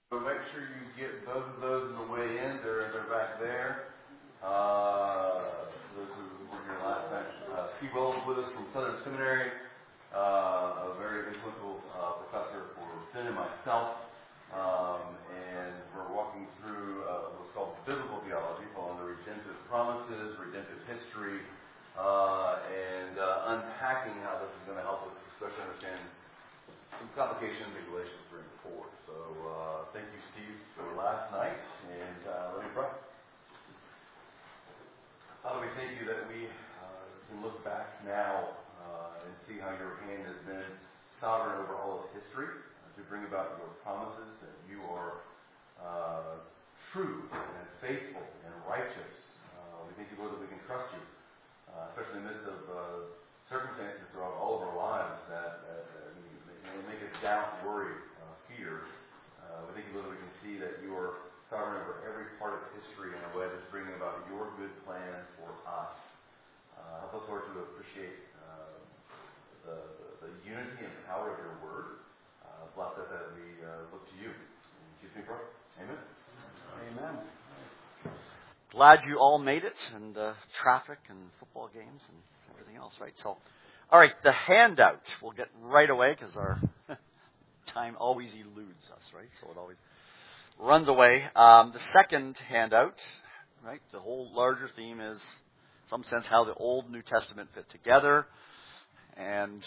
So make sure you get both of those on the way in. They're back there. Those who were here last night. Steve Wells with us from Southern Seminary, a very influential professor for Finn and myself. And we're walking through what's called biblical theology, following the redemptive promises, redemptive history, and unpacking how this is going to help us especially understand some complications in Galatians 3 and 4. So thank you, Steve, for last night, and let me pray. Father, we thank you that we can look back now and see how your hand has been sovereign over all of history to bring about your promises, that you are true and faithful and righteous. We thank you, Lord, that we can trust you, especially in the midst of circumstances throughout all of our lives that make us doubt, worry, fear. We thank you, Lord, that we can see that you are sovereign over every part of history in a way that's bringing about your good plan for us. Help us, Lord, to appreciate the unity and power of your word. Bless us as we look to you. In Jesus' name, pray. Amen. Amen. Glad you all made it, and traffic and football games and everything else, right? So, all right, the handout. We'll get right away because our time always eludes us, right? So it always runs away. The second handout, right? The whole larger theme is, in some sense, how the Old and New Testament fit together, and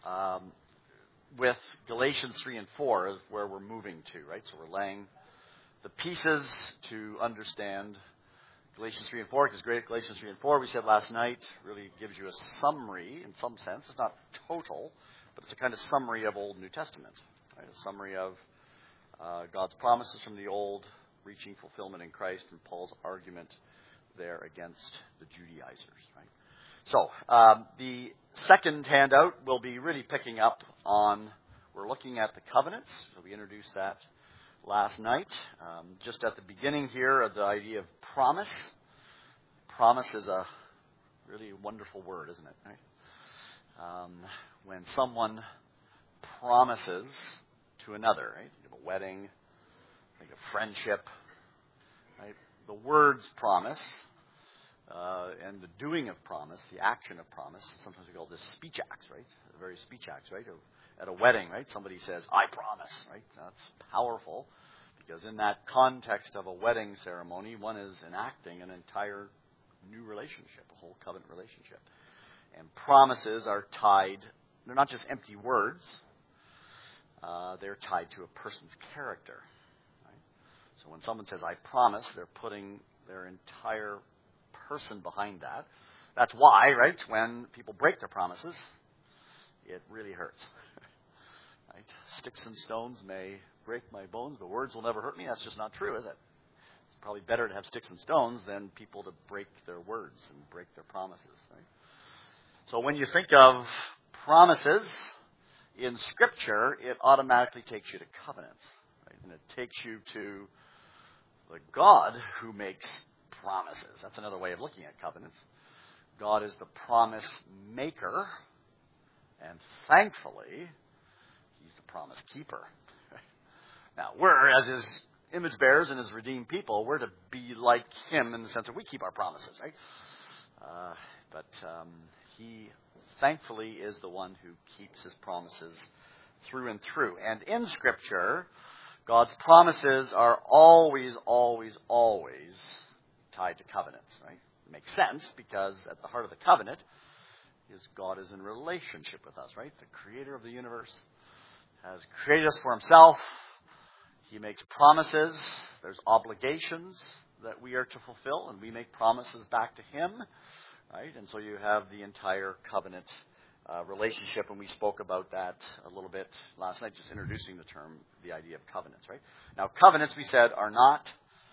with Galatians 3 and 4 is where we're moving to, right? So we're laying the pieces to understand Galatians 3 and 4, because Galatians 3 and 4, we said last night, really gives you a summary, in some sense. It's not total, but it's a kind of summary of Old and New Testament, right? A summary of God's promises from the Old, reaching fulfillment in Christ, and Paul's argument there against the Judaizers, right? So, the second handout will be really picking up on, we're looking at the covenants, so we introduced that last night. Just at the beginning here of the idea of promise. Promise is a really wonderful word, isn't it? Right? When someone promises to another, right? You have a wedding, think of friendship, right? The words promise and the doing of promise, the action of promise, sometimes we call this speech acts, right? The very speech acts, right? At a wedding, right? Somebody says, I promise, right? That's powerful, because in that context of a wedding ceremony, one is enacting an entire new relationship, a whole covenant relationship. And promises are tied, they're not just empty words, they're tied to a person's character. Right? So when someone says, I promise, they're putting their entire person behind that. That's why, right, when people break their promises, it really hurts. Right? Sticks and stones may break my bones, but words will never hurt me. That's just not true, is it? It's probably better to have sticks and stones than people to break their words and break their promises. Right? So when you think of promises in Scripture, it automatically takes you to covenants. Right? And it takes you to the God who makes promises. That's another way of looking at covenants. God is the promise maker, and thankfully, He's the promise keeper. Now, we're, as His image bearers and His redeemed people, we're to be like Him in the sense that we keep our promises, right? But He, thankfully, is the one who keeps His promises through and through. And in Scripture, God's promises are always, always, always tied to covenants, right? It makes sense, because at the heart of the covenant is God is in relationship with us, right? The creator of the universe has created us for Himself. He makes promises. There's obligations that we are to fulfill, and we make promises back to Him, right? And so you have the entire covenant relationship, and we spoke about that a little bit last night, just introducing the idea of covenants, right? Now, covenants, we said, are not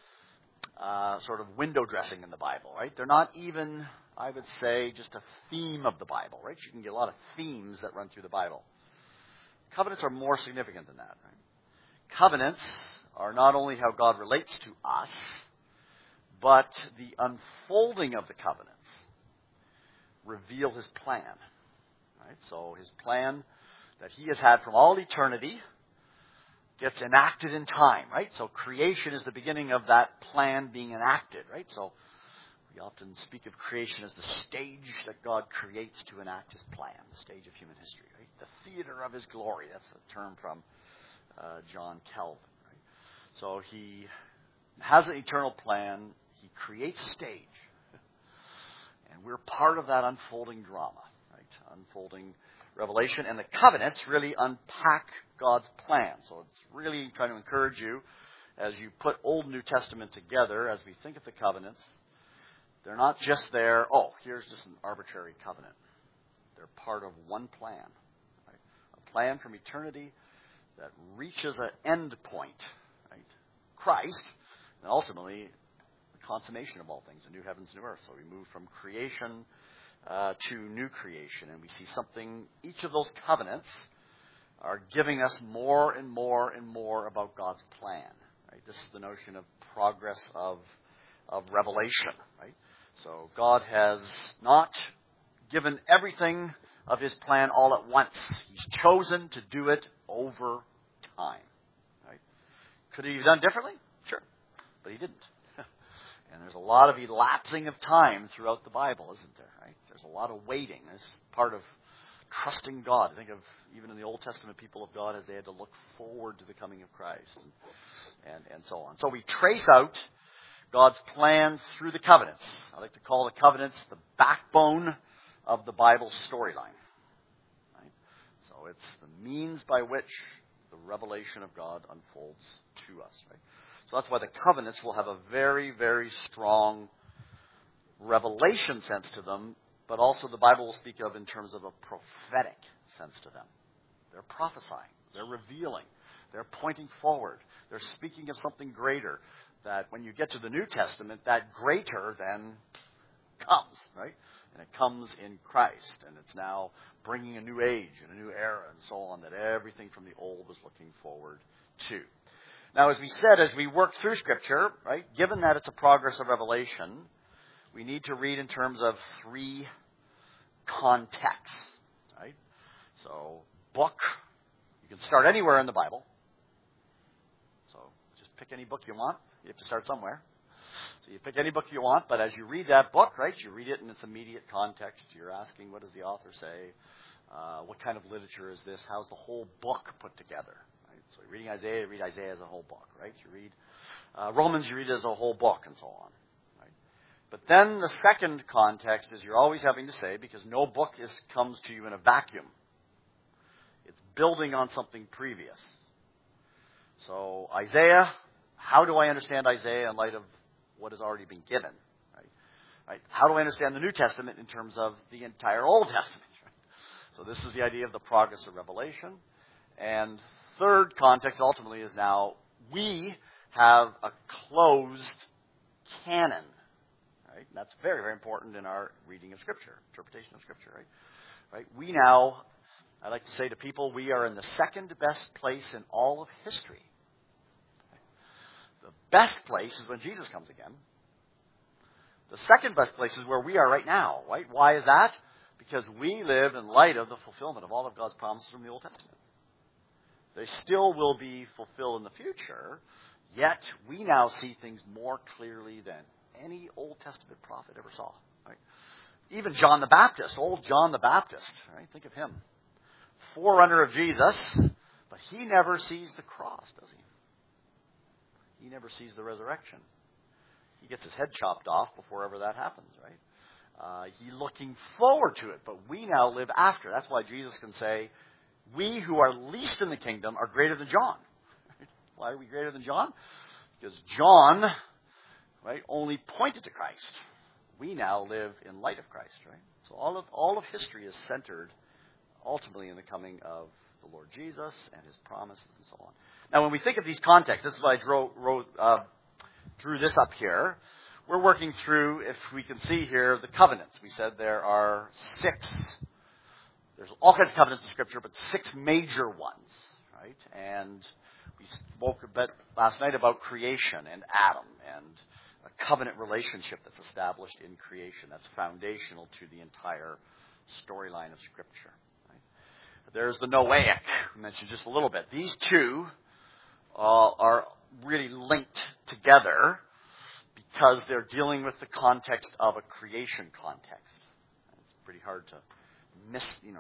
sort of window dressing in the Bible, right? They're not even, I would say, just a theme of the Bible, right? You can get a lot of themes that run through the Bible. Covenants are more significant than that, right? Covenants are not only how God relates to us, but the unfolding of the covenants reveal His plan, right? So His plan that He has had from all eternity gets enacted in time, right? So creation is the beginning of that plan being enacted, right? So we often speak of creation as the stage that God creates to enact his plan, the stage of human history, right? The theater of his glory. That's a term from John Calvin, right? So he has an eternal plan. He creates a stage. And we're part of that unfolding drama, right? Unfolding revelation. And the covenants really unpack God's plan. So it's really trying to encourage you as you put Old and New Testament together, as we think of the covenants, they're not just there, here's just an arbitrary covenant. They're part of one plan. Right? A plan from eternity that reaches an end point. Right? Christ, and ultimately the consummation of all things, a new heavens, new earth. So we move from creation to new creation. And we see something, each of those covenants are giving us more and more and more about God's plan. Right? This is the notion of progress of revelation. Right? So God has not given everything of his plan all at once. He's chosen to do it over time. Right? Could he have done differently? Sure. But he didn't. And there's a lot of elapsing of time throughout the Bible, isn't there? Right? There's a lot of waiting. This is part of trusting God. Think of even in the Old Testament people of God as they had to look forward to the coming of Christ and so on. So we trace out God's plan through the covenants. I like to call the covenants the backbone of the Bible storyline. Right? So it's the means by which the revelation of God unfolds to us. Right? So that's why the covenants will have a very, very strong revelation sense to them, but also the Bible will speak of in terms of a prophetic sense to them. They're prophesying. They're revealing. They're pointing forward. They're speaking of something greater. That when you get to the New Testament, that greater then comes, right? And it comes in Christ. And it's now bringing a new age and a new era and so on that everything from the old is looking forward to. Now, as we said, as we work through Scripture, right, given that it's a progress of revelation, we need to read in terms of three contexts, right? So, book, you can start anywhere in the Bible. So, just pick any book you want. You have to start somewhere. So you pick any book you want, but as you read that book, right, you read it in its immediate context. You're asking, what does the author say? What kind of literature is this? How's the whole book put together? Right? So you're reading Isaiah, you read Isaiah as a whole book, right? You read Romans, you read it as a whole book, and so on. Right? But then the second context is you're always having to say, because no book comes to you in a vacuum. It's building on something previous. So Isaiah, how do I understand Isaiah in light of what has already been given? Right? How do I understand the New Testament in terms of the entire Old Testament? Right? So this is the idea of the progress of revelation. And third context ultimately is now we have a closed canon. Right? And that's very, very important in our reading of Scripture, interpretation of Scripture. Right? We now, I like to say to people, we are in the second best place in all of history. The best place is when Jesus comes again. The second best place is where we are right now. Right? Why is that? Because we live in light of the fulfillment of all of God's promises from the Old Testament. They still will be fulfilled in the future, yet we now see things more clearly than any Old Testament prophet ever saw. Right? Even John the Baptist, old John the Baptist, right? Think of him. Forerunner of Jesus, but he never sees the cross, does he? He never sees the resurrection. He gets his head chopped off before ever that happens, right? He's looking forward to it, but we now live after. That's why Jesus can say, we who are least in the kingdom are greater than John. Right? Why are we greater than John? Because John, right, only pointed to Christ. We now live in light of Christ, right? So all of history is centered ultimately in the coming of the Lord Jesus and his promises and so on. Now, when we think of these contexts, this is why I drew this up here. We're working through, if we can see here, the covenants. We said there are 6. There's all kinds of covenants in Scripture, but 6 major ones, right? And we spoke a bit last night about creation and Adam and a covenant relationship that's established in creation. That's foundational to the entire storyline of Scripture. Right? There's the Noahic, we mentioned just a little bit. These two are really linked together because they're dealing with the context of a creation context. It's pretty hard to miss,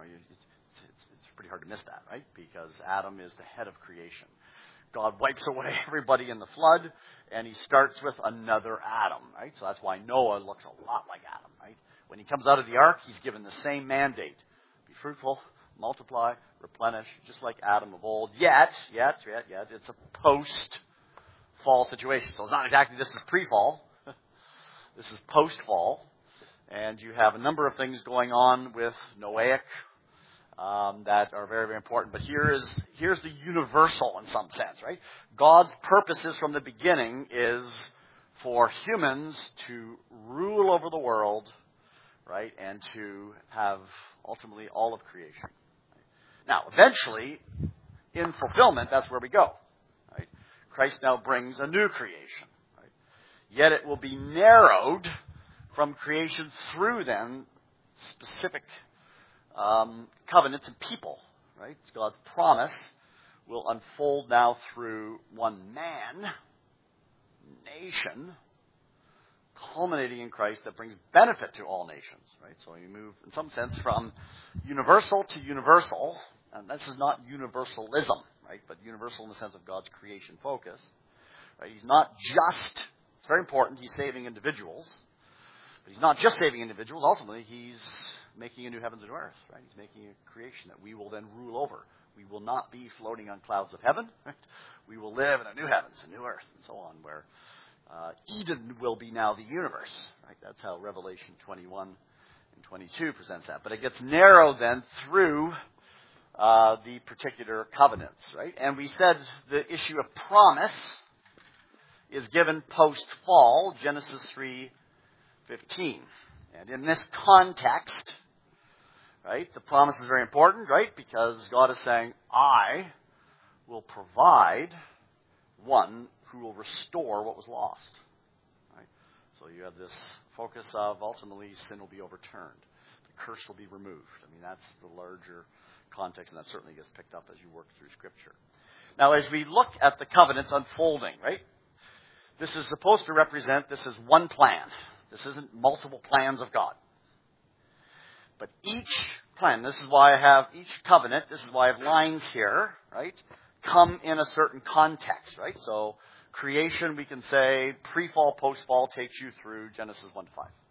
it's pretty hard to miss that, right? Because Adam is the head of creation. God wipes away everybody in the flood, and he starts with another Adam, right? So that's why Noah looks a lot like Adam, right? When he comes out of the ark, he's given the same mandate. Be fruitful, multiply, replenish, just like Adam of old. Yet, it's a post-fall situation. So it's not exactly this is pre-fall. This is post-fall. And you have a number of things going on with Noahic that are very, very important. But here's the universal in some sense, right? God's purposes from the beginning is for humans to rule over the world, right, and to have ultimately all of creation. Now, eventually, in fulfillment, that's where we go. Right? Christ now brings a new creation. Right? Yet it will be narrowed from creation through then specific covenants and people. Right? It's God's promise will unfold now through one man, nation, culminating in Christ that brings benefit to all nations. Right? So you move, in some sense, from universal to universal. And this is not universalism, right? But universal in the sense of God's creation focus. Right? He's not just, it's very important, he's saving individuals. But he's not just saving individuals. Ultimately, he's making a new heavens and new earth. Right? He's making a creation that we will then rule over. We will not be floating on clouds of heaven. Right? We will live in a new heavens, a new earth, and so on, where Eden will be now the universe. Right? That's how Revelation 21 and 22 presents that. But it gets narrowed then through the particular covenants, right? And we said the issue of promise is given post-fall, Genesis 3:15. And in this context, right, the promise is very important, right? Because God is saying, I will provide one who will restore what was lost. Right? So you have this focus of ultimately sin will be overturned. The curse will be removed. I mean, that's the larger context, and that certainly gets picked up as you work through Scripture. Now, as we look at the covenants unfolding, right, this is supposed to represent, this is one plan. This isn't multiple plans of God. But each plan, this is why I have each covenant, this is why I have lines here, right, come in a certain context, right? So creation, we can say, pre-fall, post-fall takes you through Genesis 1 to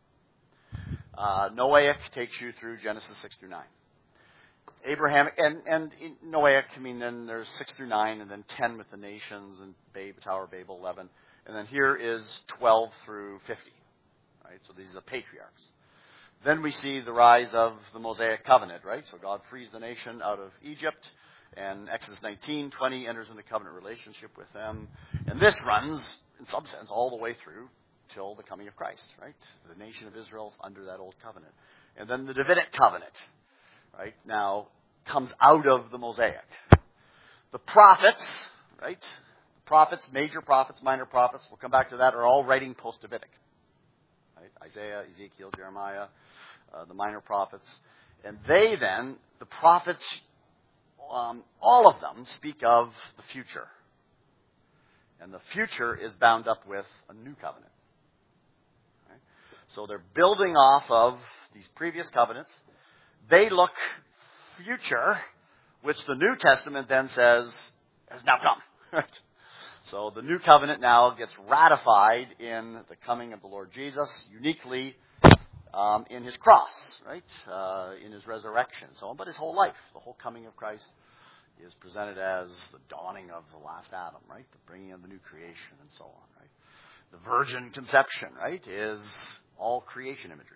5. Noahic takes you through Genesis 6 through 9. Abraham, and Noahic, I mean, then there's 6 through 9, and then 10 with the nations, and Tower of Babel, 11. And then here is 12 through 50. Right? So these are the patriarchs. Then we see the rise of the Mosaic covenant, right? So God frees the nation out of Egypt, and Exodus 19:20 enters into covenant relationship with them. And this runs, in some sense, all the way through till the coming of Christ, right? The nation of Israel is under that old covenant. And then the Davidic covenant, right, now comes out of the Mosaic. The prophets, right? The prophets, major prophets, minor prophets, we'll come back to that, are all writing post-Davidic. Right? Isaiah, Ezekiel, Jeremiah, the minor prophets. And they then, the prophets, all of them speak of the future. And the future is bound up with a new covenant. Right? So they're building off of these previous covenants. They look future, which the New Testament then says has now come. Right? So the new covenant now gets ratified in the coming of the Lord Jesus, uniquely in his cross, right? In his resurrection, and so on. But his whole life, the whole coming of Christ, is presented as the dawning of the last Adam, right? The bringing of the new creation, and so on, right? The virgin conception, right, is all creation imagery.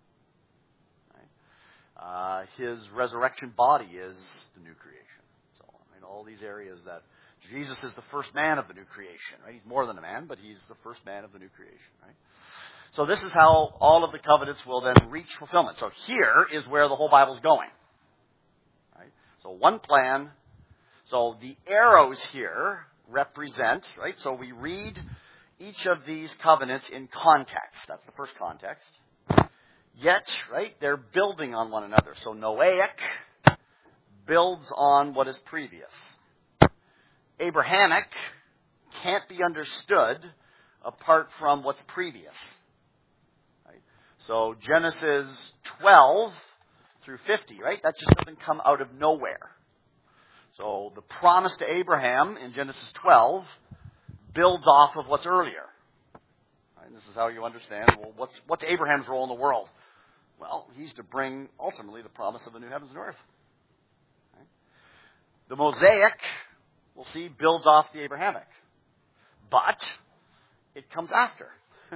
Right? His resurrection body is the new creation, so on. Right? All these areas that Jesus is the first man of the new creation, right? He's more than a man, but he's the first man of the new creation, right? So this is how all of the covenants will then reach fulfillment. So here is where the whole Bible's going. Right? So one plan. So the arrows here represent, right? So we read each of these covenants in context. That's the first context. Yet, right, they're building on one another. So Noahic builds on what is previous. Abrahamic can't be understood apart from what's previous. Right? So Genesis 12 through 50, right? That just doesn't come out of nowhere. So the promise to Abraham in Genesis 12 builds off of what's earlier. Right? This is how you understand, well, what's Abraham's role in the world? Well, he's to bring, ultimately, the promise of the new heavens and earth. Right? The Mosaic, we'll see, builds off the Abrahamic. But it comes after.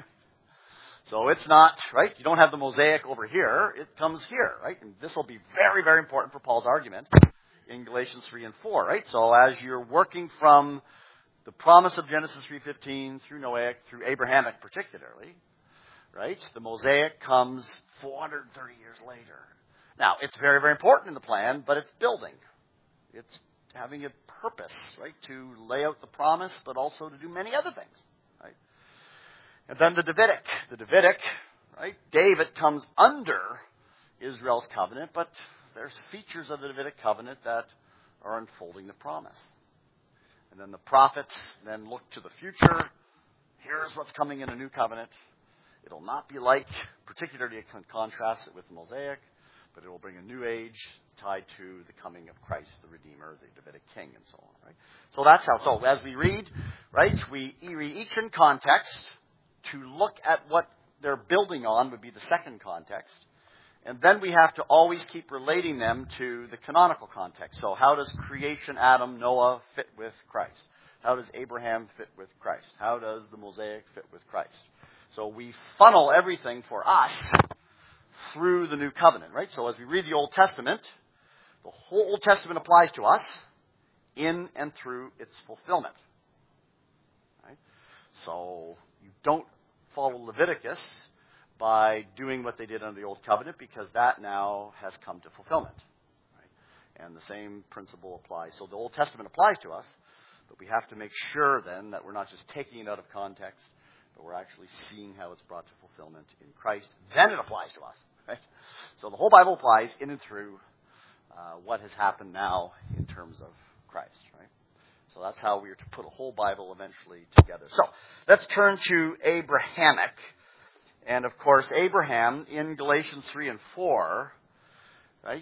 So it's not, right? You don't have the Mosaic over here. It comes here, right? And this will be very, very important for Paul's argument in Galatians 3 and 4, right? So as you're working from the promise of Genesis 3:15 through Noahic, through Abrahamic particularly, right? The Mosaic comes 430 years later. Now, it's very, very important in the plan, but it's building. It's having a purpose, right? To lay out the promise, but also to do many other things, right? And then the Davidic. The Davidic, right? David comes under Israel's covenant, but there's features of the Davidic covenant that are unfolding the promise. And then the prophets then look to the future. Here's what's coming in a new covenant. It'll not be like, particularly contrast it with the Mosaic, but it will bring a new age tied to the coming of Christ, the Redeemer, the Davidic King, and so on. Right? So that's how. So as we read, right, we read each in context. To look at what they're building on would be the second context. And then we have to always keep relating them to the canonical context. So how does creation, Adam, Noah fit with Christ? How does Abraham fit with Christ? How does the Mosaic fit with Christ? So we funnel everything for us through the new covenant, right? So as we read the Old Testament, the whole Old Testament applies to us in and through its fulfillment. Right? So you don't follow Leviticus by doing what they did under the Old Covenant, because that now has come to fulfillment. Right? And the same principle applies. So the Old Testament applies to us, but we have to make sure then that we're not just taking it out of context, but we're actually seeing how it's brought to fulfillment in Christ. Then it applies to us. Right? So the whole Bible applies in and through what has happened now in terms of Christ. Right? So that's how we are to put a whole Bible eventually together. So let's turn to Abrahamic. And of course, Abraham in Galatians 3 and 4, right,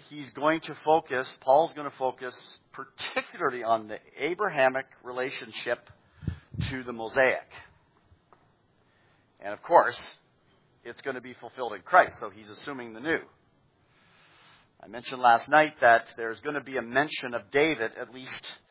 Paul's going to focus particularly on the Abrahamic relationship to the Mosaic. And of course, it's going to be fulfilled in Christ, so he's assuming the new. I mentioned last night that there's going to be a mention of David, at least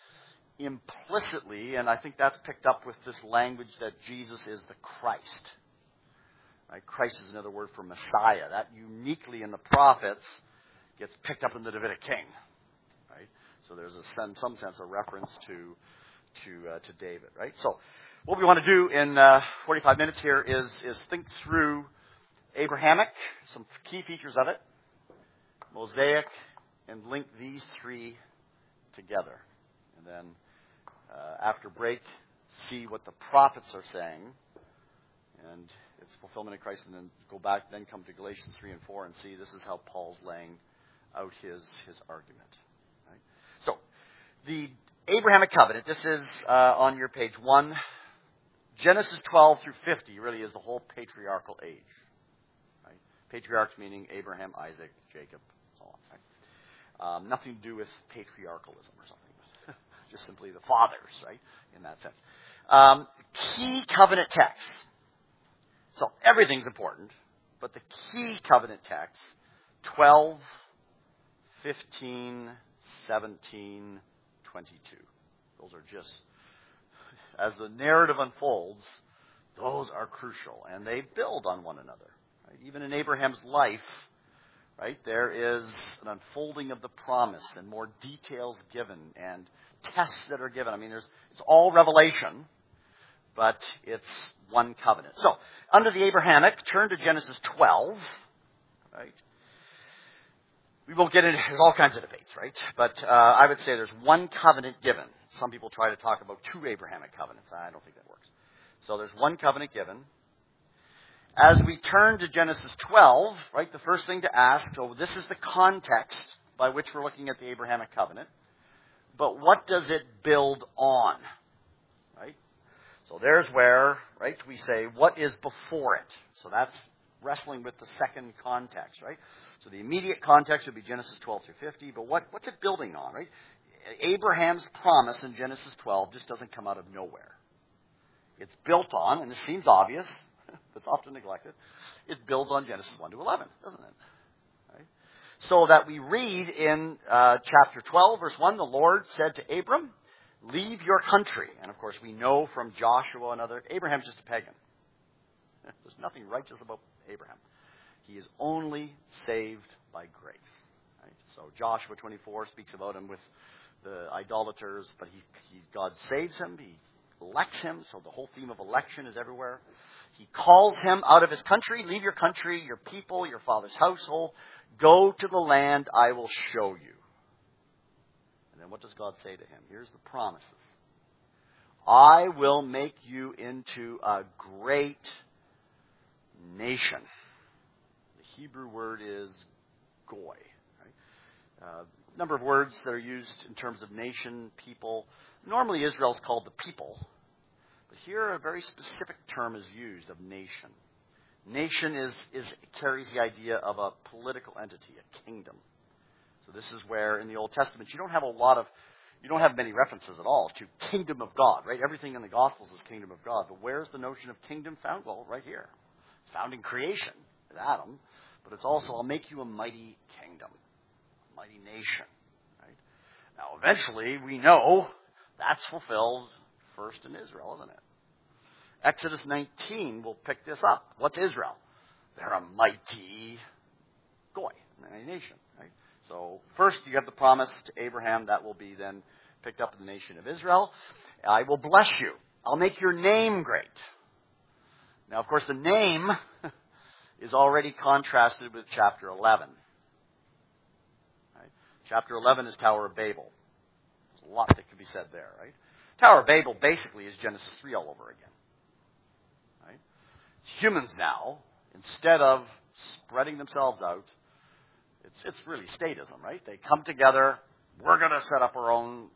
implicitly, and I think that's picked up with this language that Jesus is the Christ. Right? Christ is another word for Messiah. That uniquely in the prophets gets picked up in the Davidic king. Right? So there's some sense of reference to David. Right? So what we want to do in 45 minutes here is think through Abrahamic, some key features of it, Mosaic, and link these three together. And then after break, see what the prophets are saying, and its fulfillment in Christ, and then go back, then come to Galatians 3 and 4 and see this is how Paul's laying out his argument. Right? So, the Abrahamic covenant, this is on your page 1. Genesis 12 through 50 really is the whole patriarchal age. Right? Patriarchs meaning Abraham, Isaac, Jacob, so on. Right? Nothing to do with patriarchalism or something. Just simply the fathers, right, in that sense. Key covenant texts. So everything's important, but the key covenant texts, 12, 15, 17, 22. Those are just, as the narrative unfolds, those are crucial, and they build on one another. Right? Even in Abraham's life, right, there is an unfolding of the promise and more details given and tests that are given. I mean, it's all revelation, but it's one covenant. So, under the Abrahamic, turn to Genesis 12, right? We won't get into all kinds of debates, right? But I would say there's one covenant given. Some people try to talk about two Abrahamic covenants. I don't think that works. So there's one covenant given. As we turn to Genesis 12, right, the first thing to ask, so this is the context by which we're looking at the Abrahamic covenant. but what does it build on? Right? So there's where, right, we say, what is before it? So that's wrestling with the second context, right? So the immediate context would be Genesis 12 through 50, but what's it building on, right? Abraham's promise in Genesis 12 just doesn't come out of nowhere. It's built on, and this seems obvious, but it's often neglected, it builds on Genesis 1 to 11, doesn't it? Right? So that we read in chapter 12, verse 1, the Lord said to Abram, leave your country. And of course we know from Joshua and other, Abraham's just a pagan. There's nothing righteous about Abraham. He is only saved by grace. Right? So Joshua 24 speaks about him with the idolaters, but God saves him, he elects him, so the whole theme of election is everywhere. He calls him out of his country, leave your country, your people, your father's household, go to the land I will show you. And then what does God say to him? Here's the promises. I will make you into a great nation. The Hebrew word is goy. Right? Number of words that are used in terms of nation, people. Normally Israel is called the people. But here a very specific term is used of nation. Nation carries the idea of a political entity, a kingdom. So this is where in the Old Testament you don't have many references at all to kingdom of God, right? Everything in the Gospels is kingdom of God. But where's the notion of kingdom found? Well, right here. It's found in creation with Adam, but it's also, I'll make you a mighty kingdom, a mighty nation. Right? Now, eventually, we know that's fulfilled first in Israel, isn't it? Exodus 19 will pick this up. What's Israel? They're a mighty goy, a mighty nation. Right? So first you have the promise to Abraham that will be then picked up in the nation of Israel. I will bless you. I'll make your name great. Now, of course, the name is already contrasted with chapter 11. Right? Chapter 11 is Tower of Babel. There's a lot that can be said there, right? Tower of Babel basically is Genesis 3 all over again. Right? Humans now, instead of spreading themselves out, it's really statism, right? They come together. We're going to set up our own,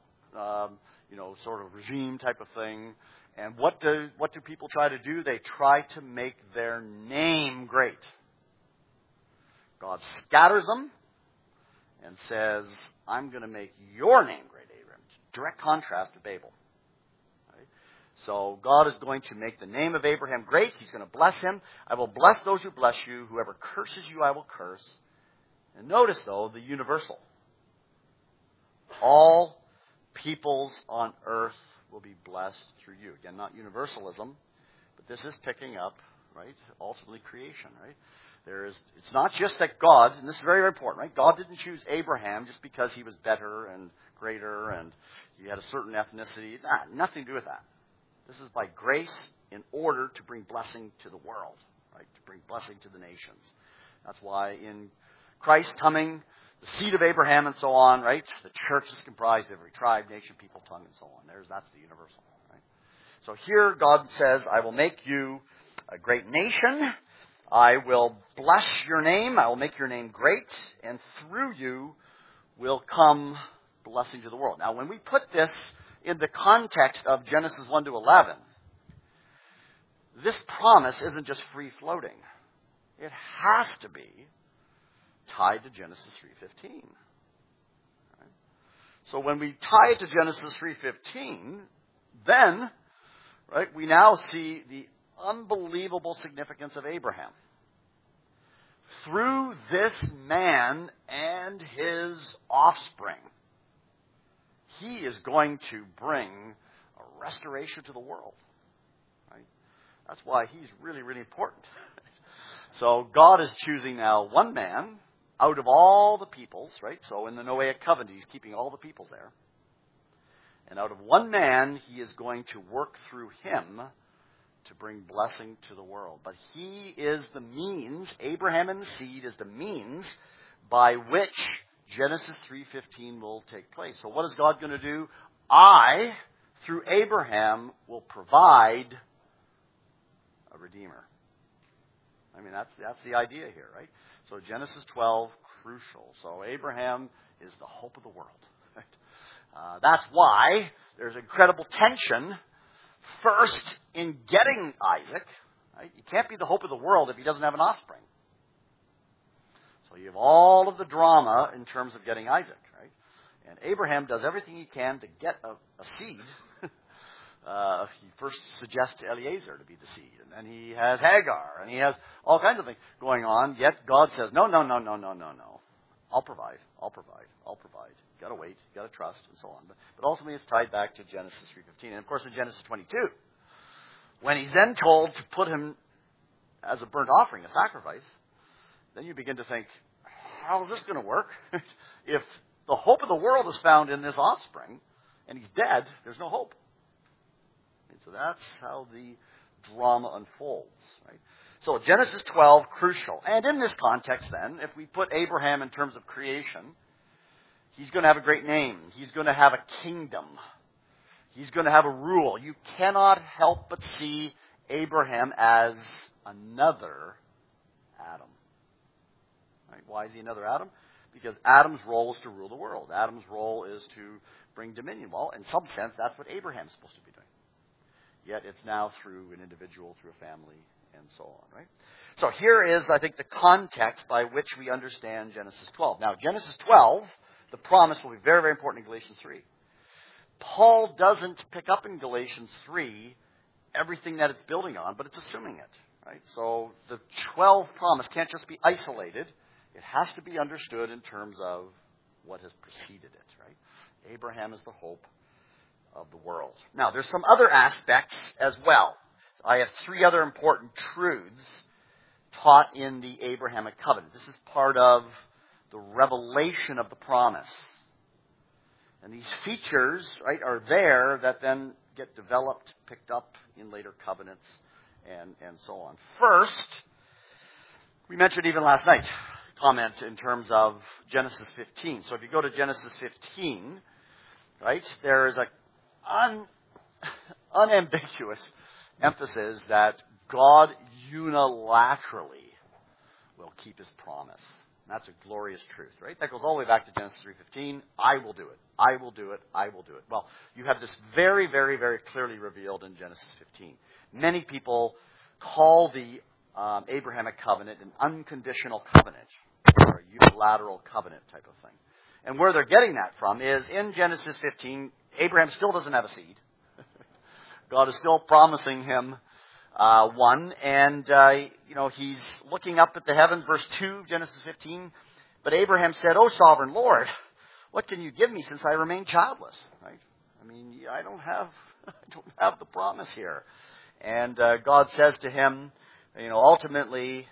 sort of regime type of thing. And what do people try to do? They try to make their name great. God scatters them and says, I'm going to make your name great, Abraham. Direct contrast to Babel. Right? So God is going to make the name of Abraham great. He's going to bless him. I will bless those who bless you. Whoever curses you, I will curse. And notice, though, the universal. All peoples on earth will be blessed through you. Again, not universalism, but this is picking up, right, ultimately creation, right? It's not just that God, and this is very, very important, right? God didn't choose Abraham just because he was better and greater and he had a certain ethnicity. Nothing to do with that. This is by grace in order to bring blessing to the world, right? To bring blessing to the nations. That's why in Christ coming, the seed of Abraham and so on, right? The church is comprised of every tribe, nation, people, tongue, and so on. That's the universal, right? So here God says, I will make you a great nation. I will bless your name. I will make your name great. And through you will come blessing to the world. Now, when we put this in the context of Genesis 1 to 11, this promise isn't just free-floating. It has to be tied to Genesis 3:15. Right? So when we tie it to Genesis 3:15, then, right, we now see the unbelievable significance of Abraham. Through this man and his offspring, he is going to bring a restoration to the world. Right? That's why he's really, really important. So God is choosing now one man out of all the peoples, right? So in the Noahic covenant, he's keeping all the peoples there. And out of one man, he is going to work through him to bring blessing to the world. But he is the means, Abraham and the seed is the means by which Genesis 3:15 will take place. So what is God going to do? I, through Abraham, will provide a redeemer. I mean, that's the idea here, right? So Genesis 12, crucial. So Abraham is the hope of the world. That's why there's incredible tension first in getting Isaac. Right? You can't be the hope of the world if he doesn't have an offspring. So you have all of the drama in terms of getting Isaac. Right? And Abraham does everything he can to get a seed. He first suggests Eliezer to be the seed, and then he has Hagar, and he has all kinds of things going on, yet God says, no. I'll provide. You gotta wait, you gotta trust, and so on. But ultimately it's tied back to Genesis 3:15. And of course in Genesis 22, when he's then told to put him as a burnt offering, a sacrifice, then you begin to think, how is this going to work? If the hope of the world is found in this offspring, and he's dead, there's no hope. And so that's how the drama unfolds. Right? So Genesis 12, crucial. And in this context then, if we put Abraham in terms of creation, he's going to have a great name. He's going to have a kingdom. He's going to have a rule. You cannot help but see Abraham as another Adam. Right? Why is he another Adam? Because Adam's role is to rule the world. Adam's role is to bring dominion. Well, in some sense, that's what Abraham's supposed to be doing. Yet it's now through an individual, through a family, and so on, right? So here is, I think, the context by which we understand Genesis 12. Now, Genesis 12, the promise will be very, very important in Galatians 3. Paul doesn't pick up in Galatians 3 everything that it's building on, but it's assuming it, right? So the 12 promise can't just be isolated. It has to be understood in terms of what has preceded it, right? Abraham is the hope of the world. Now, there's some other aspects as well. I have 3 other important truths taught in the Abrahamic covenant. This is part of the revelation of the promise. And these features, right, are there that then get developed, picked up in later covenants, and so on. First, we mentioned even last night, comment in terms of Genesis 15. So if you go to Genesis 15, right, there is a unambiguous emphasis that God unilaterally will keep his promise. And that's a glorious truth, right? That goes all the way back to Genesis 3:15. I will do it. I will do it. I will do it. Well, you have this very, very, very clearly revealed in Genesis 15. Many people call the Abrahamic covenant an unconditional covenant, or a unilateral covenant type of thing. And where they're getting that from is in Genesis 15, Abraham still doesn't have a seed. God is still promising him one, and he's looking up at the heavens. Verse 2, Genesis 15. But Abraham said, "O sovereign Lord, what can you give me since I remain childless?" Right? I mean, I don't have the promise here. And God says to him, ultimately,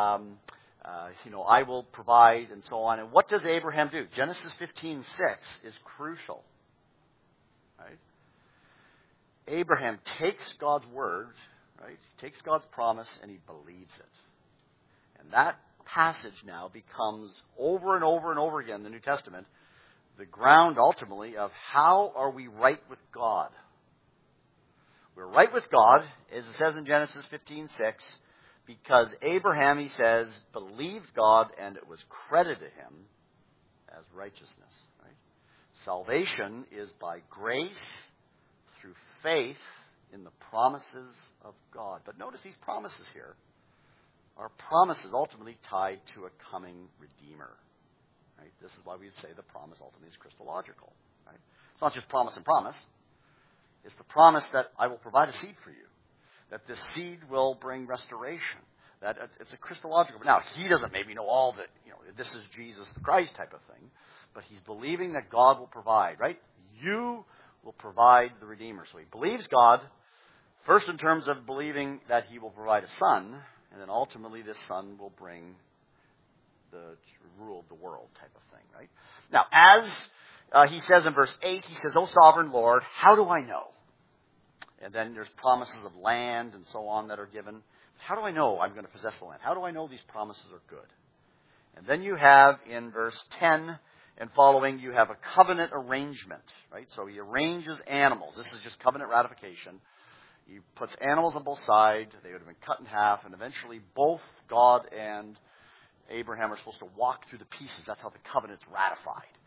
I will provide, and so on. And what does Abraham do? Genesis 15:6 is crucial. Right? Abraham takes God's word, right? He takes God's promise and he believes it. And that passage now becomes over and over and over again in the New Testament the ground ultimately of how are we right with God. We're right with God, as it says in Genesis 15:6, because Abraham, he says, believed God and it was credited to him as righteousness. Right? Salvation is by grace through faith in the promises of God. But notice these promises here are promises ultimately tied to a coming Redeemer. Right? This is why we say the promise ultimately is Christological. Right? It's not just promise and promise. It's the promise that I will provide a seed for you, that this seed will bring restoration, that it's a Christological. Now, he doesn't maybe know all that, this is Jesus the Christ type of thing, but he's believing that God will provide, right? You will provide the Redeemer. So he believes God, first in terms of believing that he will provide a son, and then ultimately this son will bring the rule of the world type of thing, right? Now, as he says in verse 8, he says, "O sovereign Lord, how do I know?" And then there's promises of land and so on that are given. How do I know I'm going to possess the land? How do I know these promises are good? And then you have in verse 10 and following, you have a covenant arrangement, right? So he arranges animals. This is just covenant ratification. He puts animals on both sides. They would have been cut in half, and eventually both God and Abraham are supposed to walk through the pieces. That's how the covenant's ratified.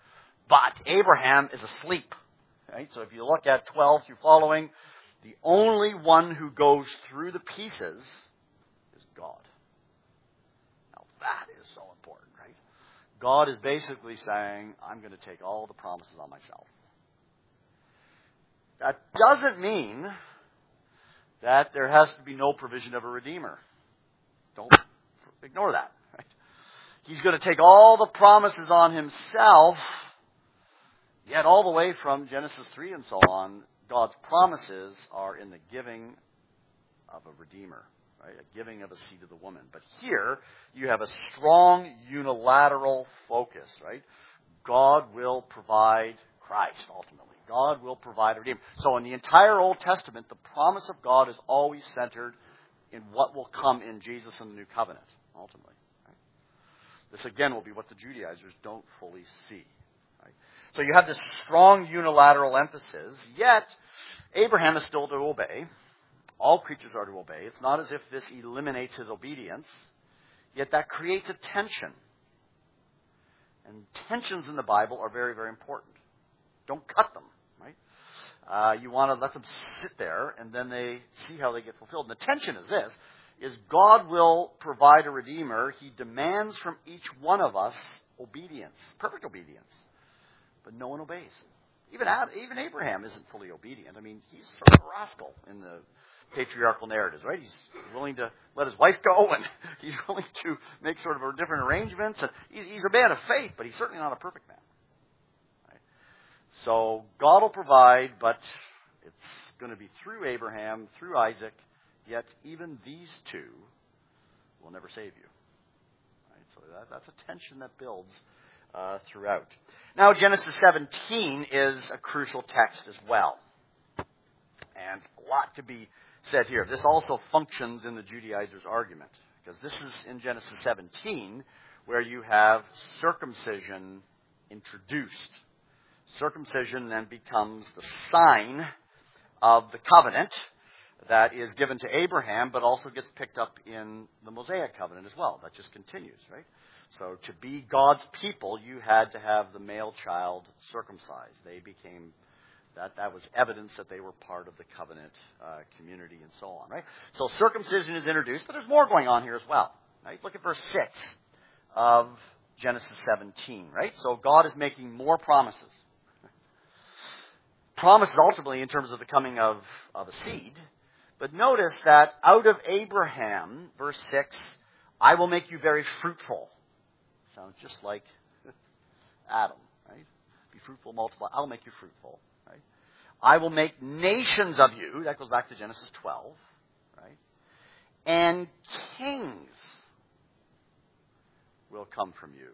But Abraham is asleep. Right? So if you look at 12 through following, the only one who goes through the pieces is God. Now that is so important, right? God is basically saying, I'm going to take all the promises on myself. That doesn't mean that there has to be no provision of a Redeemer. Don't ignore that. Right? He's going to take all the promises on himself, yet all the way from Genesis 3 and so on, God's promises are in the giving of a Redeemer, right? A giving of a seed of the woman. But here, you have a strong unilateral focus, right? God will provide Christ, ultimately. God will provide a Redeemer. So in the entire Old Testament, the promise of God is always centered in what will come in Jesus and the New Covenant, ultimately. Right? This, again, will be what the Judaizers don't fully see. Right? So you have this strong unilateral emphasis, yet Abraham is still to obey. All creatures are to obey. It's not as if this eliminates his obedience, yet that creates a tension. And tensions in the Bible are very, very important. Don't cut them. Right? You want to let them sit there, and then they see how they get fulfilled. And the tension is this, is God will provide a Redeemer. He demands from each one of us obedience, perfect obedience. But no one obeys. Even Abraham isn't fully obedient. I mean, he's sort of a rascal in the patriarchal narratives, right? He's willing to let his wife go, and he's willing to make sort of different arrangements. And he's a man of faith, but he's certainly not a perfect man. So God will provide, but it's going to be through Abraham, through Isaac, yet even these two will never save you. Right? So that's a tension that builds throughout. Now, Genesis 17 is a crucial text as well. And a lot to be said here. This also functions in the Judaizers' argument, because this is in Genesis 17 where you have circumcision introduced. Circumcision then becomes the sign of the covenant that is given to Abraham, but also gets picked up in the Mosaic covenant as well. That just continues, right? So to be God's people, you had to have the male child circumcised. They became, that was evidence that they were part of the covenant community and so on, right? So circumcision is introduced, but there's more going on here as well, right? Look at verse 6 of Genesis 17, right? So God is making more promises. Promises ultimately in terms of the coming of a seed. But notice that out of Abraham, verse 6, I will make you very fruitful. Sounds just like Adam, right? Be fruitful, multiply. I'll make you fruitful, right? I will make nations of you. That goes back to Genesis 12, right? And kings will come from you.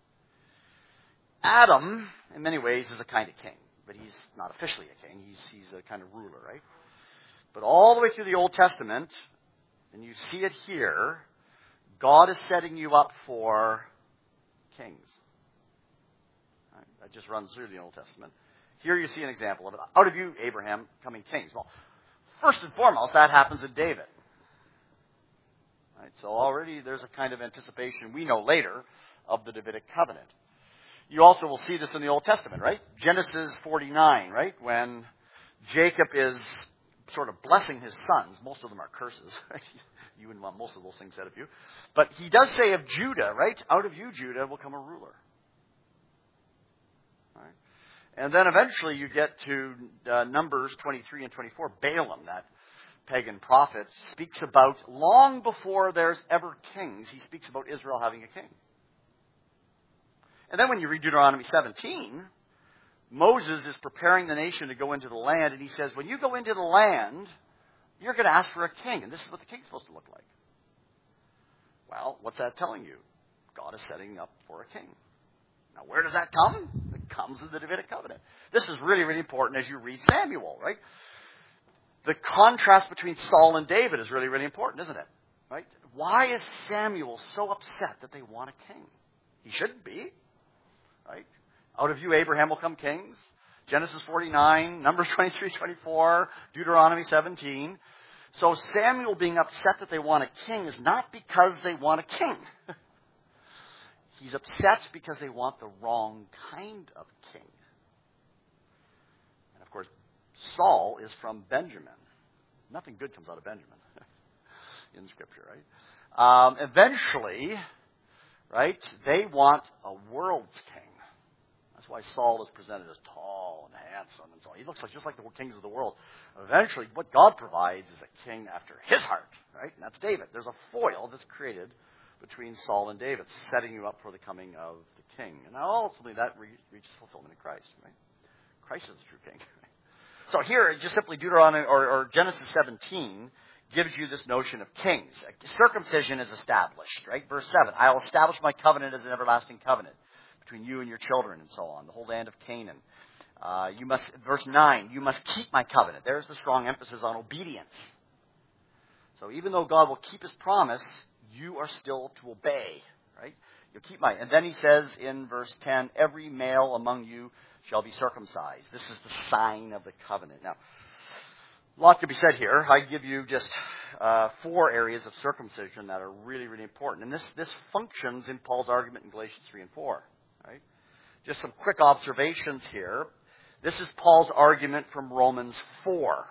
Adam, in many ways, is a kind of king. But he's not officially a king. He's a kind of ruler, right? But all the way through the Old Testament, and you see it here, God is setting you up for kings. Right? That just runs through the Old Testament. Here you see an example of it. Out of you, Abraham, coming kings. Well, first and foremost, that happens in David. Right? So already there's a kind of anticipation, we know later, of the Davidic covenant. You also will see this in the Old Testament, right? Genesis 49, right? When Jacob is sort of blessing his sons. Most of them are curses, right? You wouldn't want most of those things said of you. But he does say of Judah, right? Out of you, Judah, will come a ruler. Right? And then eventually you get to Numbers 23 and 24. Balaam, that pagan prophet, speaks about, long before there's ever kings, he speaks about Israel having a king. And then when you read Deuteronomy 17, Moses is preparing the nation to go into the land, and he says, when you go into the land, you're going to ask for a king, and this is what the king's supposed to look like. Well, what's that telling you? God is setting up for a king. Now, where does that come? It comes in the Davidic covenant. This is really, really important as you read Samuel, right? The contrast between Saul and David is really, really important, isn't it? Right? Why is Samuel so upset that they want a king? He shouldn't be. Right? Out of you, Abraham will come kings. Genesis 49, Numbers 23, 24, Deuteronomy 17. So Samuel being upset that they want a king is not because they want a king. He's upset because they want the wrong kind of king. And of course, Saul is from Benjamin. Nothing good comes out of Benjamin in Scripture, right? Eventually, right, they want a world's king. That's why Saul is presented as tall and handsome and so on. He looks like just like the kings of the world. Eventually, what God provides is a king after his heart, right? And that's David. There's a foil that's created between Saul and David, setting you up for the coming of the king. And ultimately, that reaches fulfillment in Christ, right? Christ is the true king. So here, just simply Deuteronomy or Genesis 17 gives you this notion of kings. Circumcision is established, right? Verse 7, I'll establish my covenant as an everlasting covenant between you and your children and so on, the whole land of Canaan. Verse 9, you must keep my covenant. There's the strong emphasis on obedience. So even though God will keep his promise, you are still to obey, right? You'll keep and then he says in verse 10, every male among you shall be circumcised. This is the sign of the covenant. Now, a lot could be said here. I give you just 4 areas of circumcision that are really, really important. And this functions in Paul's argument in Galatians 3 and 4. Right? Just some quick observations here. This is Paul's argument from Romans 4.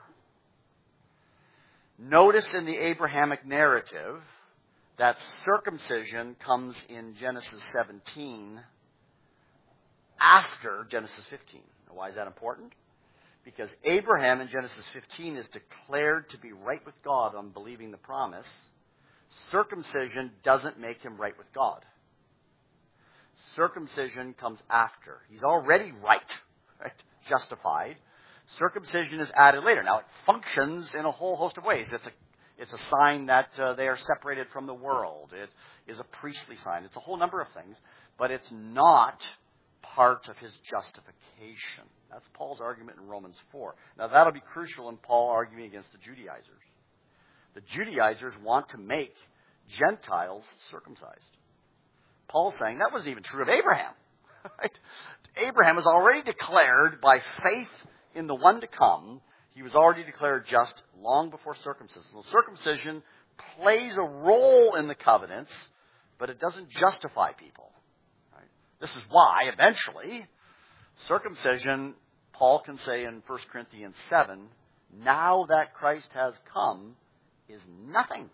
Notice in the Abrahamic narrative that circumcision comes in Genesis 17 after Genesis 15. Now, why is that important? Because Abraham in Genesis 15 is declared to be right with God on believing the promise. Circumcision doesn't make him right with God. Circumcision comes after. He's already right? Justified. Circumcision is added later. Now, it functions in a whole host of ways. It's a sign that they are separated from the world. It is a priestly sign. It's a whole number of things, but it's not part of his justification. That's Paul's argument in Romans 4. Now, that'll be crucial in Paul arguing against the Judaizers. The Judaizers want to make Gentiles circumcised. Paul's saying that wasn't even true of Abraham. Right? Abraham was already declared by faith in the one to come. He was already declared just long before circumcision. So circumcision plays a role in the covenants, but it doesn't justify people. Right? This is why, eventually, circumcision, Paul can say in 1 Corinthians 7, now that Christ has come, is nothing.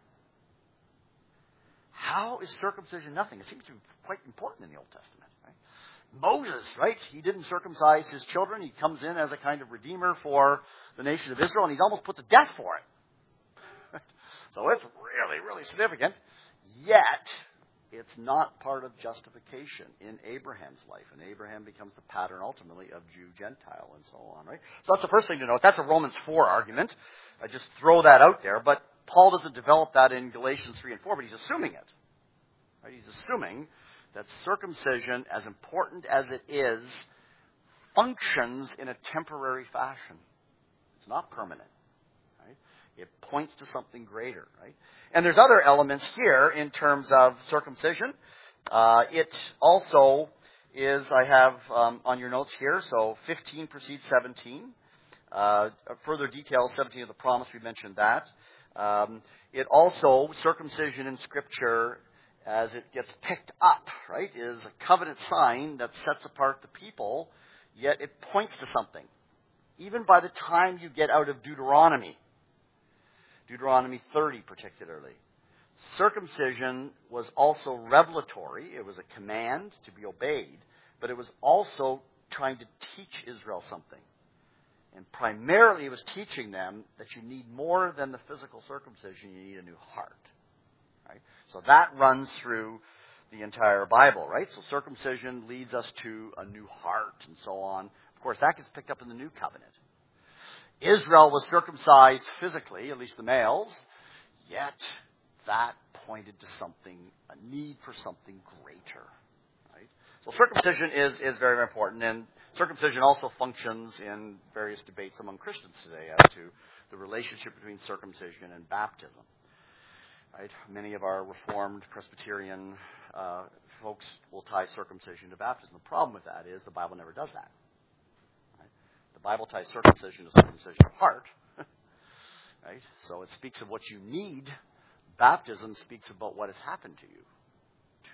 How is circumcision nothing? It seems to be quite important in the Old Testament. Right? Moses, right? He didn't circumcise his children. He comes in as a kind of redeemer for the nation of Israel, and he's almost put to death for it. So it's really, really significant. Yet, it's not part of justification in Abraham's life. And Abraham becomes the pattern, ultimately, of Jew, Gentile, and so on, right? So that's the first thing to note. That's a Romans 4 argument. I just throw that out there. But Paul doesn't develop that in Galatians 3 and 4, but he's assuming it. Right? He's assuming that circumcision, as important as it is, functions in a temporary fashion. It's not permanent. Right? It points to something greater. Right? And there's other elements here in terms of circumcision. It also is, I have on your notes here, so 15 precedes 17. Further details, 17 of the promise, we mentioned that. It also, circumcision in Scripture, as it gets picked up, right, is a covenant sign that sets apart the people, yet it points to something. Even by the time you get out of Deuteronomy 30 particularly, circumcision was also revelatory. It was a command to be obeyed, but it was also trying to teach Israel something. And primarily it was teaching them that you need more than the physical circumcision, you need a new heart. Right? So that runs through the entire Bible, right? So circumcision leads us to a new heart and so on. Of course, that gets picked up in the New Covenant. Israel was circumcised physically, at least the males, yet that pointed to something, a need for something greater. Right? So circumcision is very, very important, and circumcision also functions in various debates among Christians today as to the relationship between circumcision and baptism. Right? Many of our Reformed Presbyterian folks will tie circumcision to baptism. The problem with that is the Bible never does that. Right? The Bible ties circumcision to circumcision of heart. Right? So it speaks of what you need. Baptism speaks about what has happened to you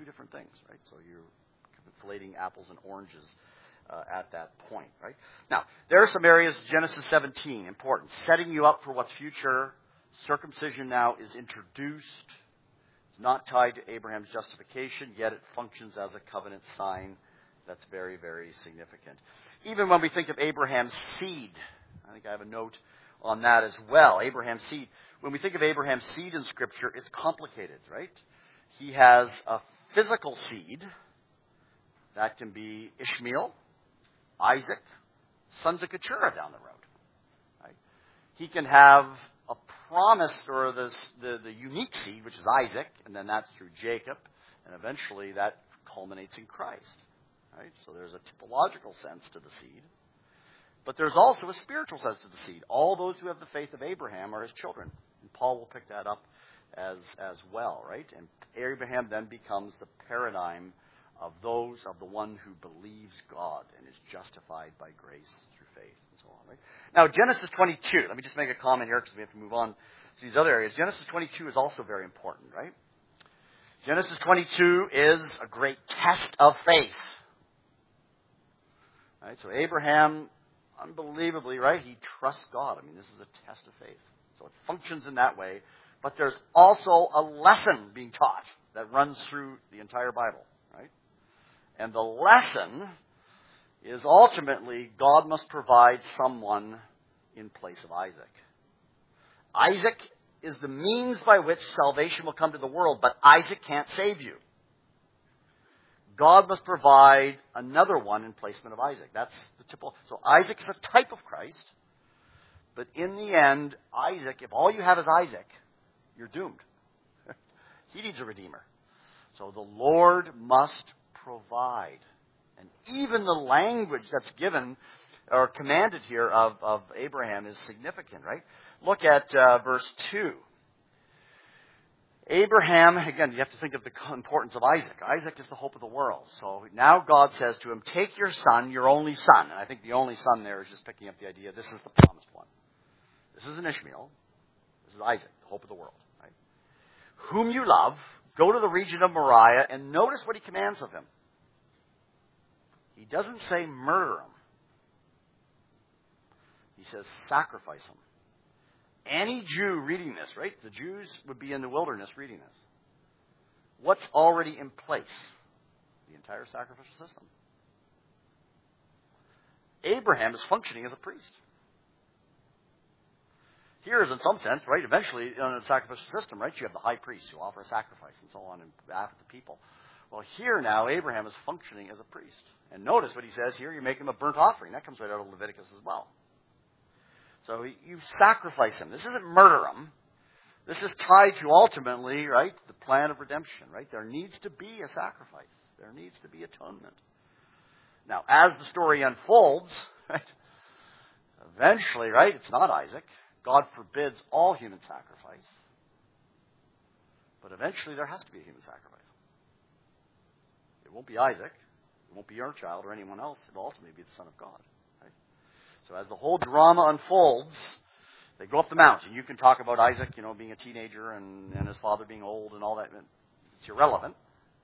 two different things, right? So you're conflating apples and oranges at that point, right? Now, there are some areas, Genesis 17, important. Setting you up for what's future. Circumcision now is introduced. It's not tied to Abraham's justification, yet it functions as a covenant sign. That's very, very significant. Even when we think of Abraham's seed, I think I have a note on that as well. Abraham's seed. When we think of Abraham's seed in Scripture, it's complicated, right? He has a physical seed. That can be Ishmael, Isaac, sons of Keturah down the road. Right? He can have a promised or the unique seed, which is Isaac, and then that's through Jacob, and eventually that culminates in Christ. Right? So there's a typological sense to the seed. But there's also a spiritual sense to the seed. All those who have the faith of Abraham are his children. And Paul will pick that up as well, right? And Abraham then becomes the paradigm of the one who believes God and is justified by grace through faith and so on, right? Now, Genesis 22, let me just make a comment here because we have to move on to these other areas. Genesis 22 is also very important, right? Genesis 22 is a great test of faith. Right? So Abraham, unbelievably, right, he trusts God. I mean, this is a test of faith. So it functions in that way. But there's also a lesson being taught that runs through the entire Bible, right? And the lesson is ultimately God must provide someone in place of Isaac. Isaac is the means by which salvation will come to the world, but Isaac can't save you. God must provide another one in placement of Isaac. That's the typical. So Isaac is a type of Christ, but in the end, Isaac, if all you have is Isaac, you're doomed. He needs a redeemer. So the Lord must provide. And even the language that's given or commanded here of Abraham is significant, right? Look at verse 2. Abraham, again, you have to think of the importance of Isaac. Isaac is the hope of the world. So now God says to him, take your son, your only son. And I think the only son there is just picking up the idea this is the promised one. This isn't Ishmael. This is Isaac, the hope of the world. Right? Whom you love, go to the region of Moriah, and notice what he commands of him. He doesn't say murder him. He says sacrifice him. Any Jew reading this, right? The Jews would be in the wilderness reading this. What's already in place? The entire sacrificial system. Abraham is functioning as a priest. Here is in some sense, right? Eventually, in the sacrificial system, right? You have the high priest who offer a sacrifice and so on in behalf of the people. Well, here now, Abraham is functioning as a priest. And notice what he says here, you make him a burnt offering. That comes right out of Leviticus as well. So you sacrifice him. This isn't murder him. This is tied to ultimately, right, the plan of redemption, right? There needs to be a sacrifice. There needs to be atonement. Now, as the story unfolds, right, eventually, right, it's not Isaac. God forbids all human sacrifice. But eventually there has to be a human sacrifice. It won't be Isaac. It won't be your child or anyone else. It will ultimately be the Son of God. Right? So as the whole drama unfolds, they go up the mountain. You can talk about Isaac, being a teenager and his father being old and all that. It's irrelevant.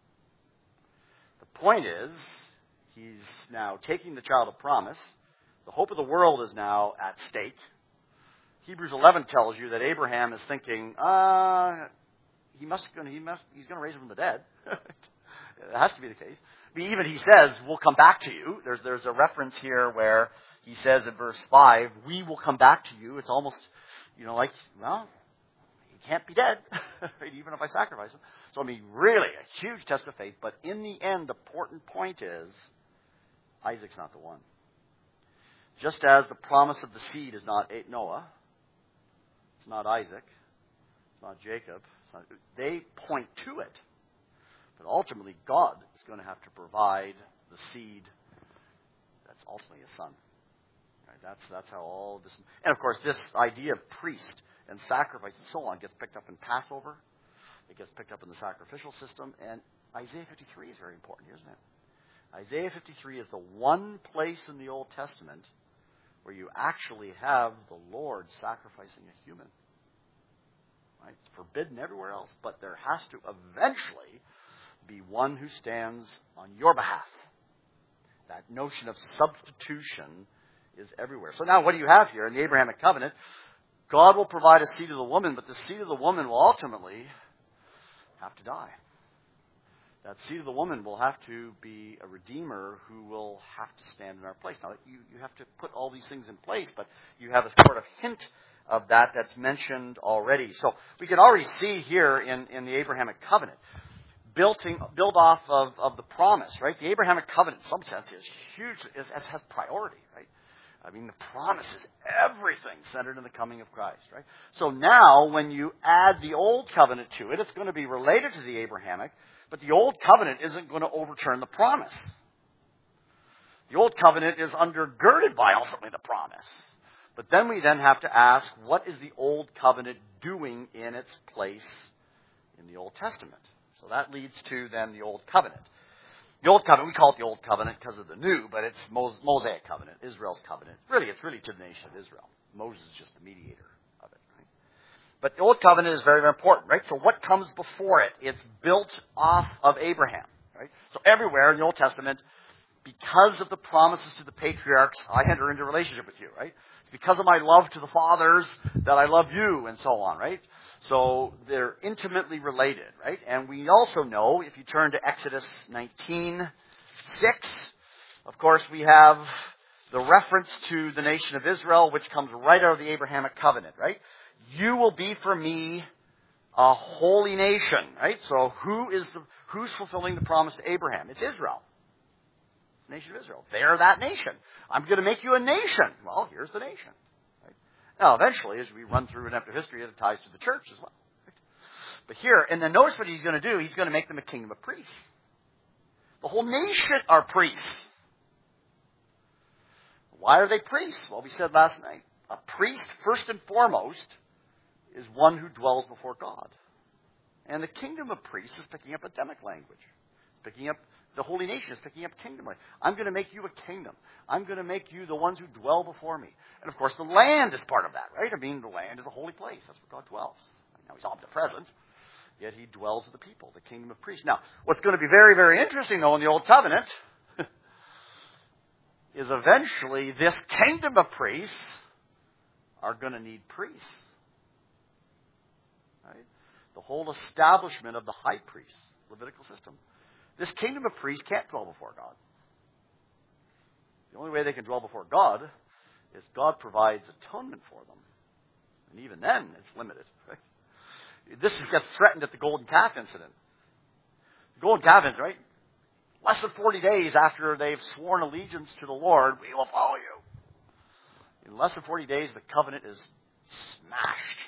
The point is, he's now taking the child of promise. The hope of the world is now at stake. Hebrews 11 tells you that Abraham is thinking, he's going to raise him from the dead. It has to be the case. Even he says, we'll come back to you. There's a reference here where he says in verse 5, we will come back to you. It's almost, he can't be dead, right, even if I sacrifice him. So, really a huge test of faith. But in the end, the important point is, Isaac's not the one. Just as the promise of the seed is not Noah, it's not Isaac, it's not Jacob, they point to it. But ultimately, God is going to have to provide the seed that's ultimately a son. Right? That's how all this... And of course, this idea of priest and sacrifice and so on gets picked up in Passover. It gets picked up in the sacrificial system. And Isaiah 53 is very important, isn't it? Isaiah 53 is the one place in the Old Testament where you actually have the Lord sacrificing a human. Right? It's forbidden everywhere else, but there has to eventually be one who stands on your behalf. That notion of substitution is everywhere. So now what do you have here in the Abrahamic covenant? God will provide a seed of the woman, but the seed of the woman will ultimately have to die. That seed of the woman will have to be a redeemer who will have to stand in our place. Now, you have to put all these things in place, but you have a sort of hint of that that's mentioned already. So we can already see here in the Abrahamic covenant, built off of the promise, right? The Abrahamic covenant, in some sense, is huge, has priority, right? I mean, the promise is everything centered in the coming of Christ, right? So now, when you add the Old Covenant to it, it's going to be related to the Abrahamic, but the Old Covenant isn't going to overturn the promise. The Old Covenant is undergirded by ultimately the promise. But then we have to ask, what is the Old Covenant doing in its place in the Old Testament? So that leads to then the Old Covenant. The Old Covenant, we call it the Old Covenant because of the New, but it's Mosaic Covenant, Israel's covenant. It's really to the nation of Israel. Moses is just the mediator of it, right? But the Old Covenant is very, very important, right? So what comes before it? It's built off of Abraham, right? So everywhere in the Old Testament, because of the promises to the patriarchs, I enter into a relationship with you, right? It's because of my love to the fathers that I love you, and so on, right? So they're intimately related, right? And we also know, if you turn to Exodus 19:6, of course, we have the reference to the nation of Israel, which comes right out of the Abrahamic covenant, right? You will be for me a holy nation, right? So who's fulfilling the promise to Abraham? It's Israel. It's the nation of Israel. They're that nation. I'm going to make you a nation. Well, here's the nation. Now, eventually, as we run through and after history, it ties to the church as well. Right? But here, and then notice what he's going to do. He's going to make them a kingdom of priests. The whole nation are priests. Why are they priests? Well, we said last night. A priest, first and foremost, is one who dwells before God. And the kingdom of priests is picking up Adamic language. It's picking up the holy nation is picking up kingdom. I'm going to make you a kingdom. I'm going to make you the ones who dwell before me. And of course, the land is part of that, right? I mean, the land is a holy place. That's where God dwells. Now, he's omnipresent, yet he dwells with the people, the kingdom of priests. Now, what's going to be very, very interesting, though, in the Old Covenant is eventually this kingdom of priests are going to need priests. Right? The whole establishment of the high priest, Levitical system. This kingdom of priests can't dwell before God. The only way they can dwell before God is God provides atonement for them. And even then, it's limited. Right? This gets threatened at the golden calf incident. The golden calf incident, right? Less than 40 days after they've sworn allegiance to the Lord, we will follow you. In less than 40 days, the covenant is smashed.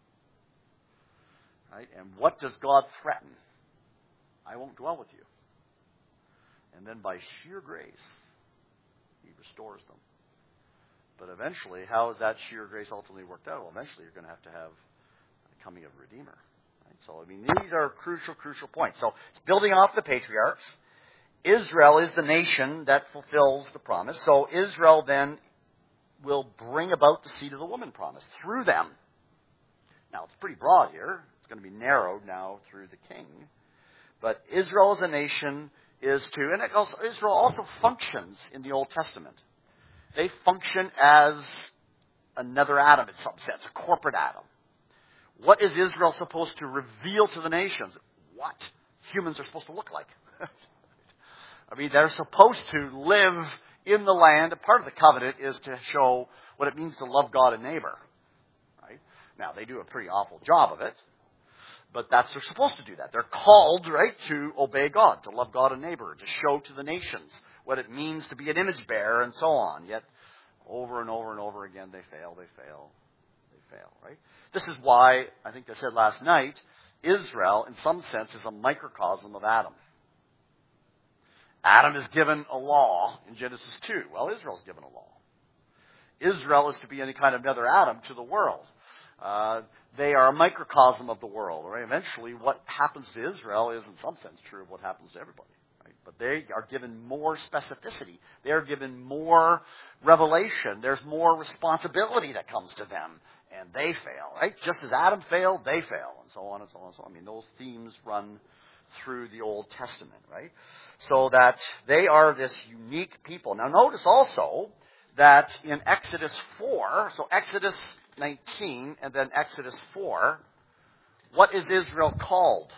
Right? And what does God threaten? I won't dwell with you. And then by sheer grace, he restores them. But eventually, how is that sheer grace ultimately worked out? Well, eventually you're going to have the coming of a Redeemer. Right? So, I mean, these are crucial points. So, it's building off the patriarchs. Israel is the nation that fulfills the promise. So, Israel then will bring about the seed of the woman promise through them. Now, it's pretty broad here. It's going to be narrowed now through the king. But Israel as a nation is to, and Israel also functions in the Old Testament. They function as another Adam in some sense, a corporate Adam. What is Israel supposed to reveal to the nations? What humans are supposed to look like. I mean, they're supposed to live in the land. A part of the covenant is to show what it means to love God and neighbor. Right? Now, they do a pretty awful job of it. But they're supposed to do that. They're called, right, to obey God, to love God and neighbor, to show to the nations what it means to be an image bearer and so on. Yet, over and over and over again, they fail, right? This is why, I think I said last night, Israel, in some sense, is a microcosm of Adam. Adam is given a law in Genesis 2. Well, Israel's given a law. Israel is to be any kind of another Adam to the world. They are a microcosm of the world. Right? Eventually, what happens to Israel is, in some sense, true of what happens to everybody. Right? But they are given more specificity. They are given more revelation. There's more responsibility that comes to them. And they fail. Right? Just as Adam failed, they fail. And so on and so on and so on. I mean, those themes run through the Old Testament, right? So that they are this unique people. Now notice also that in Exodus 4, so Exodus 19 and then Exodus 4, what is Israel called?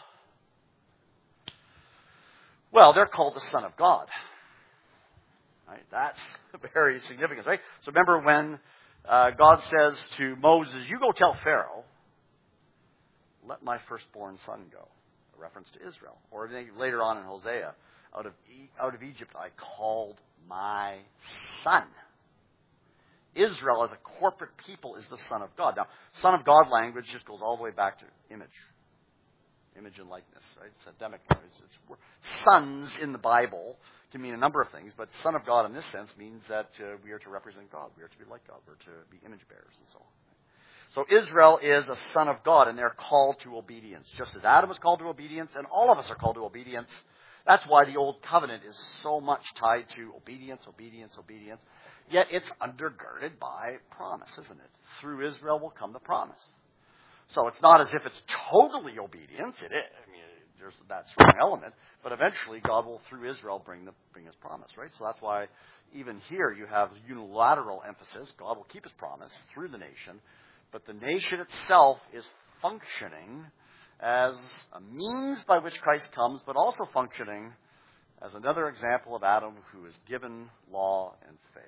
Well, they're called the Son of God. Right? That's very significant, right? So remember when God says to Moses, you go tell Pharaoh, let my firstborn son go. A reference to Israel. Or later on in Hosea, out of Egypt I called my son. Israel as a corporate people is the Son of God. Now, Son of God language just goes all the way back to image. Image and likeness, right? It's Adamic. Sons in the Bible can mean a number of things, but Son of God in this sense means that we are to represent God. We are to be like God. We're to be image bearers and so on. So Israel is a son of God, and they're called to obedience. Just as Adam was called to obedience, and all of us are called to obedience. That's why the Old Covenant is so much tied to obedience, obedience, obedience. Yet it's undergirded by promise, isn't it? Through Israel will come the promise. So it's not as if it's totally obedience. It is. I mean, there's that strong element. But eventually God will, through Israel, bring his promise, right? So that's why even here you have unilateral emphasis. God will keep his promise through the nation. But the nation itself is functioning as a means by which Christ comes, but also functioning as another example of Adam who is given law and fails.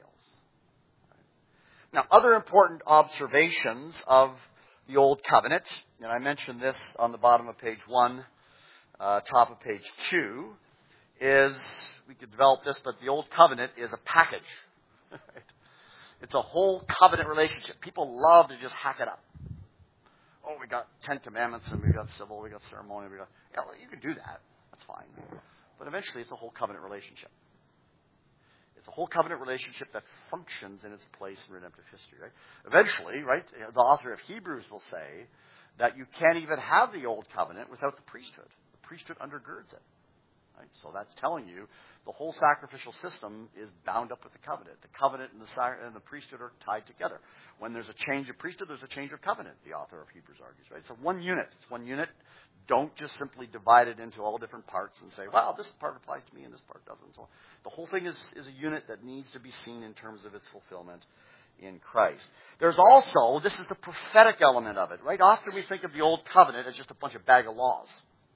Now, other important observations of the Old Covenant, and I mentioned this on the bottom of page 1, top of page 2, is, we could develop this, but the Old Covenant is a package. It's a whole covenant relationship. People love to just hack it up. Oh, we got 10 Commandments, and we got civil, we got ceremony, you can do that. That's fine. But eventually it's a whole covenant relationship. It's a whole covenant relationship that functions in its place in redemptive history, right? Eventually, right, the author of Hebrews will say that you can't even have the Old Covenant without the priesthood. The priesthood undergirds it. Right? So that's telling you the whole sacrificial system is bound up with the covenant. The covenant and the priesthood are tied together. When there's a change of priesthood, there's a change of covenant, the author of Hebrews argues. Right? So one unit. It's one unit. Don't just simply divide it into all different parts and say, well, this part applies to me and this part doesn't. So the whole thing is a unit that needs to be seen in terms of its fulfillment in Christ. There's also, this is the prophetic element of it, right? Often we think of the Old Covenant as just a bunch of bag of laws.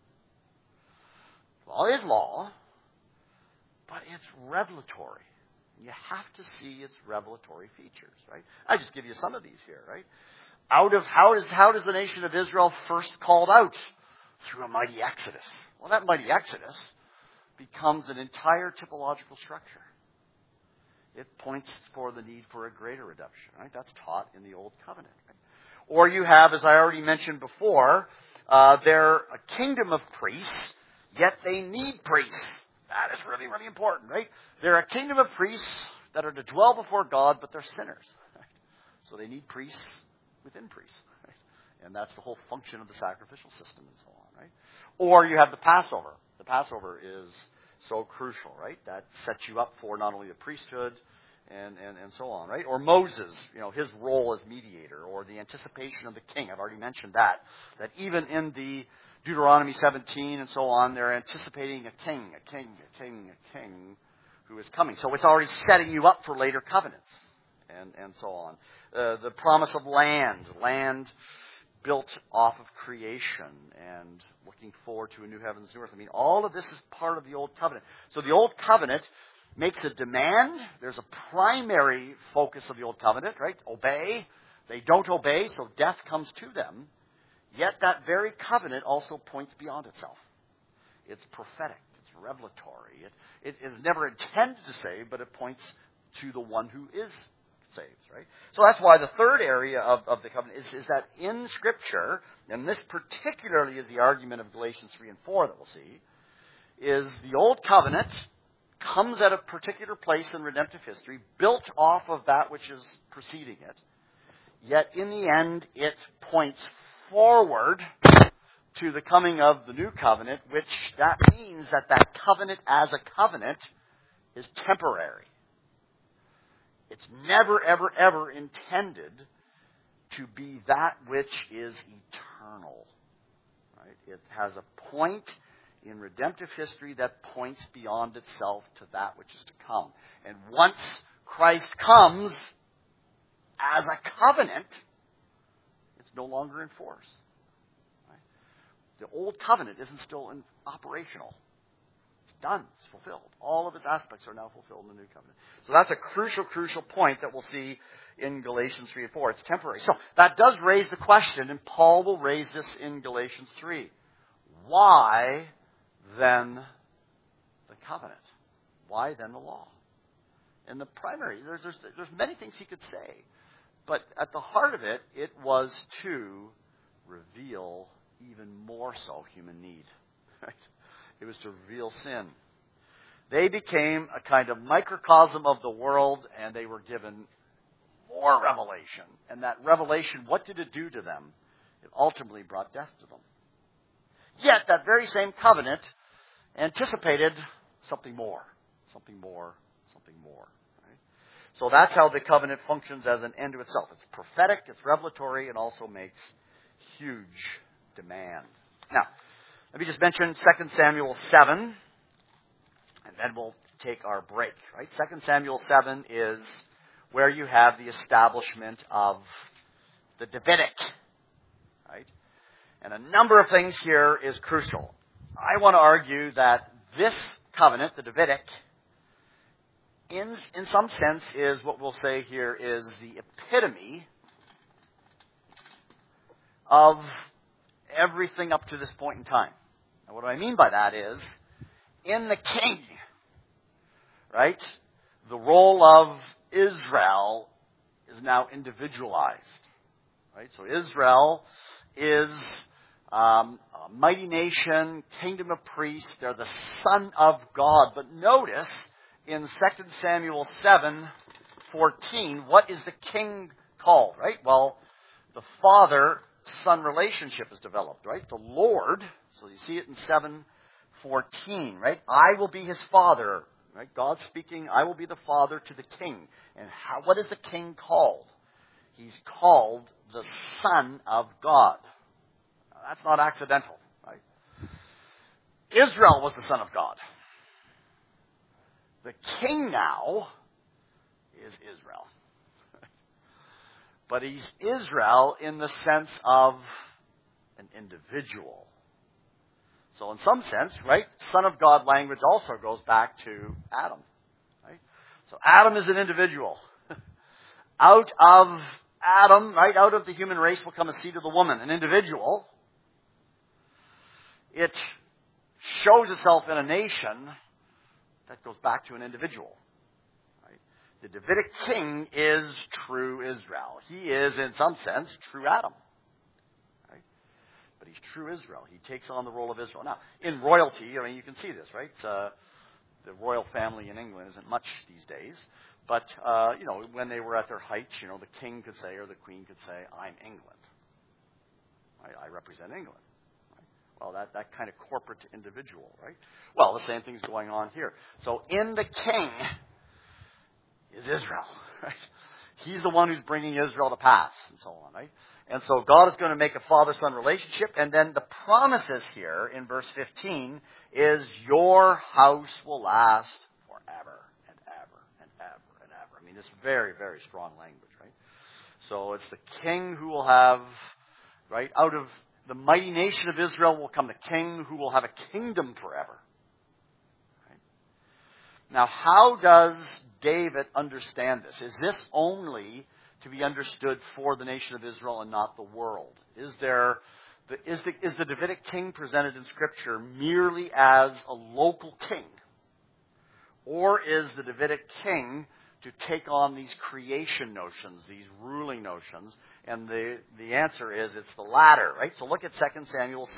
Well, it is law, but it's revelatory. You have to see its revelatory features, right? I just give you some of these here, right? How does the nation of Israel first called out? Through a mighty exodus. Well, that mighty exodus becomes an entire typological structure. It points for the need for a greater redemption, right? That's taught in the Old Covenant. Right? Or you have, as I already mentioned before, they're a kingdom of priests, yet they need priests. That is really, really important, right? They're a kingdom of priests that are to dwell before God, but they're sinners. Right? So they need priests within priests. Right? And that's the whole function of the sacrificial system and so on, right? Or you have the Passover. The Passover is so crucial, right? That sets you up for not only the priesthood and so on, right? Or Moses, his role as mediator, or the anticipation of the king. I've already mentioned that even in the Deuteronomy 17 and so on, they're anticipating a king who is coming. So it's already setting you up for later covenants and so on. The promise of land built off of creation and looking forward to a new heavens and new earth. I mean, all of this is part of the Old Covenant. So the Old Covenant makes a demand. There's a primary focus of the Old Covenant, right? Obey. They don't obey, so death comes to them. Yet that very covenant also points beyond itself. It's prophetic. It's revelatory. It is never intended to save, but it points to the one who is saved, right? So that's why the third area of the covenant is that in Scripture, and this particularly is the argument of Galatians 3 and 4 that we'll see, is the Old Covenant comes at a particular place in redemptive history, built off of that which is preceding it, yet in the end it points forward to the coming of the new covenant, which that means that covenant as a covenant is temporary. It's never, ever, ever intended to be that which is eternal. Right? It has a point in redemptive history that points beyond itself to that which is to come. And once Christ comes as a covenant, it's no longer in force. Right? The old covenant isn't still operational. It's done. It's fulfilled. All of its aspects are now fulfilled in the new covenant. So that's a crucial point that we'll see in Galatians 3 and 4. It's temporary. So that does raise the question, and Paul will raise this in Galatians 3. Why then the covenant? Why then the law? And the primary, there's many things he could say. But at the heart of it, it was to reveal even more so human need. Right? It was to reveal sin. They became a kind of microcosm of the world, and they were given more revelation. And that revelation, what did it do to them? It ultimately brought death to them. Yet, that very same covenant anticipated something more. Something more. Something more. Right? So that's how the covenant functions as an end to itself. It's prophetic, it's revelatory, and also makes huge demand. Now, let me just mention 2 Samuel 7, and then we'll take our break. Right? 2 Samuel 7 is where you have the establishment of the Davidic. Right? And a number of things here is crucial. I want to argue that this covenant, the Davidic, in some sense is what we'll say here is the epitome of everything up to this point in time. And what I mean by that is, in the king, right, the role of Israel is now individualized. Right? So Israel is a mighty nation, kingdom of priests. They're the son of God. But notice, in 2 Samuel 7:14, what is the king called? Right? Well, the father-son relationship is developed. Right? The Lord, so you see it in 7:14, right? I will be his father. Right? God speaking, I will be the father to the king. And what is the king called? He's called the Son of God. Now, that's not accidental. Right? Israel was the Son of God. The king now is Israel. But he's Israel in the sense of an individual. So in some sense, right, Son of God language also goes back to Adam. Right? So Adam is an individual. Out of Adam, right, out of the human race will come a seed of the woman, an individual. It shows itself in a nation that goes back to an individual. Right? The Davidic king is true Israel. He is, in some sense, true Adam. Right? But he's true Israel. He takes on the role of Israel. Now, in royalty, I mean, you can see this, right? The royal family in England isn't much these days. But, when they were at their height, the king could say, or the queen could say, I'm England. Right? I represent England. Right? Well, that kind of corporate individual, right? Well, the same thing's going on here. So in the king is Israel, right? He's the one who's bringing Israel to pass, and so on, right? And so God is going to make a father-son relationship, and then the promises here in verse 15 is your house will last forever. I mean, it's very, very strong language, right? So it's the king who will have, right, out of the mighty nation of Israel will come the king who will have a kingdom forever. Right? Now, how does David understand this? Is this only to be understood for the nation of Israel and not the world? Is the Davidic king presented in Scripture merely as a local king? Or is the Davidic king to take on these creation notions, these ruling notions? And the answer is it's the latter, right? So look at 2 Samuel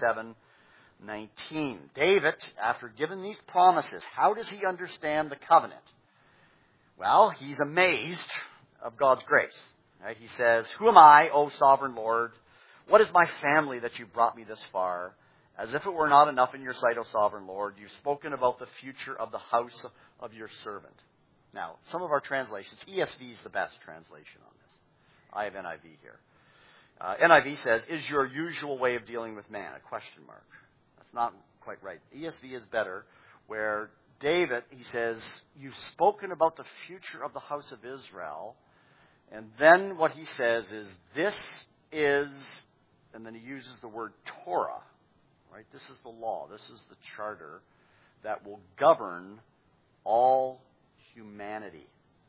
7:19. David, after giving these promises, how does he understand the covenant? Well, he's amazed of God's grace. Right? He says, who am I, O sovereign Lord? What is my family that you brought me this far? As if it were not enough in your sight, O sovereign Lord, you've spoken about the future of the house of your servant. Now, some of our translations, ESV is the best translation on this. I have NIV here. NIV says, is your usual way of dealing with man? ? That's not quite right. ESV is better, where David, he says, you've spoken about the future of the house of Israel, and then what he says is, this is, and then he uses the word Torah, right? This is the law, this is the charter that will govern all humanity.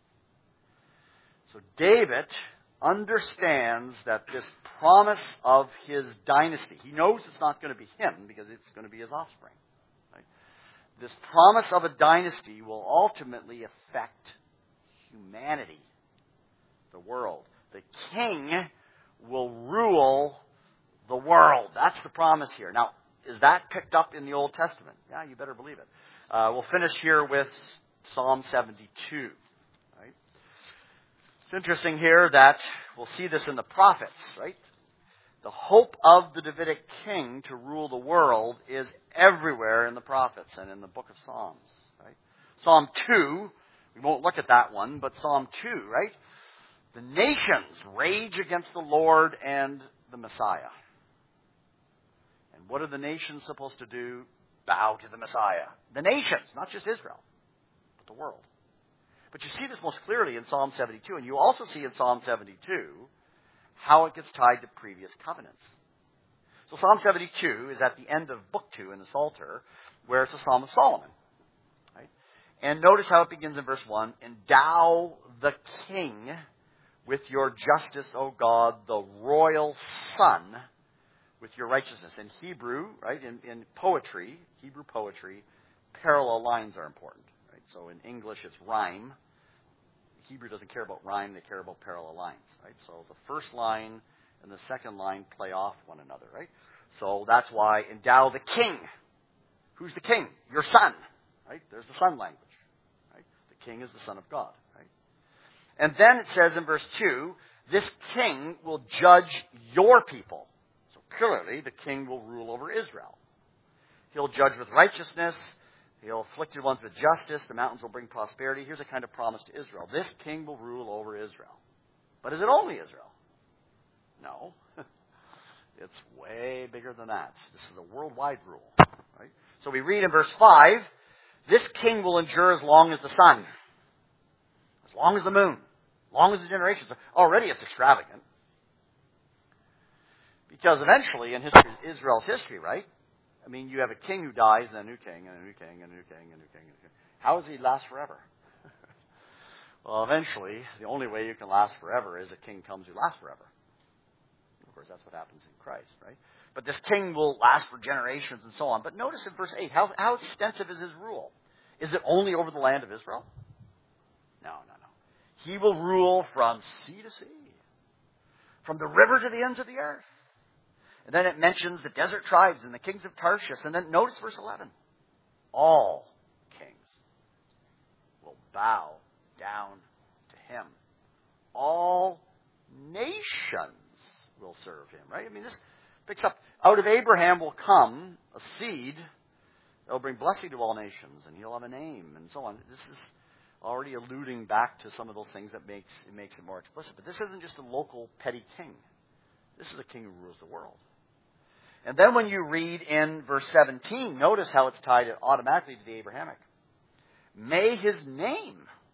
So David understands that this promise of his dynasty, he knows it's not going to be him because it's going to be his offspring. Right? This promise of a dynasty will ultimately affect humanity, the world. The king will rule the world. That's the promise here. Now, is that picked up in the Old Testament? Yeah, you better believe it. We'll finish here with Psalm 72. Right? It's interesting here that we'll see this in the prophets, right? The hope of the Davidic king to rule the world is everywhere in the prophets and in the book of Psalms. Right? Psalm 2, we won't look at that one, but Psalm 2, right? The nations rage against the Lord and the Messiah. And what are the nations supposed to do? Bow to the Messiah. The nations, not just Israel, but the world. But you see this most clearly in Psalm 72, and you also see in Psalm 72 how it gets tied to previous covenants. So Psalm 72 is at the end of Book 2 in the Psalter, where it's a Psalm of Solomon. Right? And notice how it begins in verse 1, endow the king with your justice, O God, the royal son, with your righteousness. In Hebrew, right, in poetry, Hebrew poetry, parallel lines are important. Right? So in English, it's rhyme. Hebrew doesn't care about rhyme, they care about parallel lines. Right? So the first line and the second line play off one another. Right? So that's why endow the king. Who's the king? Your son. Right? There's the son language. Right? The king is the Son of God. Right? And then it says in verse 2, this king will judge your people. So clearly, the king will rule over Israel. He'll judge with righteousness. He'll afflict your ones with justice. The mountains will bring prosperity. Here's a kind of promise to Israel. This king will rule over Israel. But is it only Israel? No. It's way bigger than that. This is a worldwide rule. Right? So we read in verse 5, this king will endure as long as the sun, as long as the moon, as long as the generations. Already it's extravagant. Because eventually in history, Israel's history, right? I mean, you have a king who dies, and a new king, and a new king, and a new king, and a new king, and a new king. How does he last forever? Well, eventually, the only way you can last forever is a king comes who lasts forever. Of course, that's what happens in Christ, right? But this king will last for generations and so on. But notice in verse 8, how extensive is his rule? Is it only over the land of Israel? No. He will rule from sea to sea, from the river to the ends of the earth. And then it mentions the desert tribes and the kings of Tarshish. And then notice verse 11. All kings will bow down to him. All nations will serve him. Right? I mean, this picks up. Out of Abraham will come a seed that will bring blessing to all nations. And he'll have a name and so on. This is already alluding back to some of those things that makes it more explicit. But this isn't just a local petty king. This is a king who rules the world. And then when you read in verse 17, notice how it's tied automatically to the Abrahamic. May his name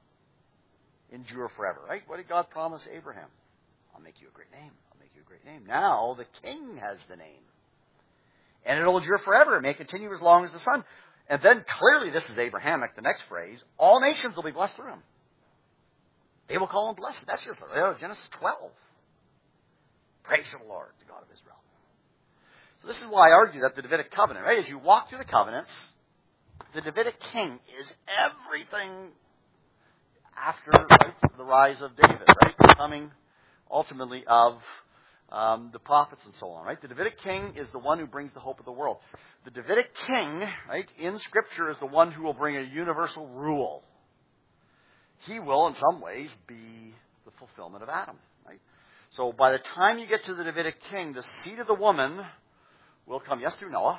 endure forever, right? What did God promise Abraham? I'll make you a great name. I'll make you a great name. Now the king has the name. And it'll endure forever. It may continue as long as the sun. And then clearly this is Abrahamic, the next phrase. All nations will be blessed through him. They will call him blessed. That's just Genesis 12. Praise the Lord, the God of Israel. So this is why I argue that the Davidic covenant, right? As you walk through the covenants, the Davidic king is everything after the rise of David, right? The coming ultimately of the prophets and so on, right? The Davidic king is the one who brings the hope of the world. The Davidic king, right, in Scripture is the one who will bring a universal rule. He will, in some ways, be the fulfillment of Adam, right? So by the time you get to the Davidic king, the seed of the woman will come, yes, through Noah,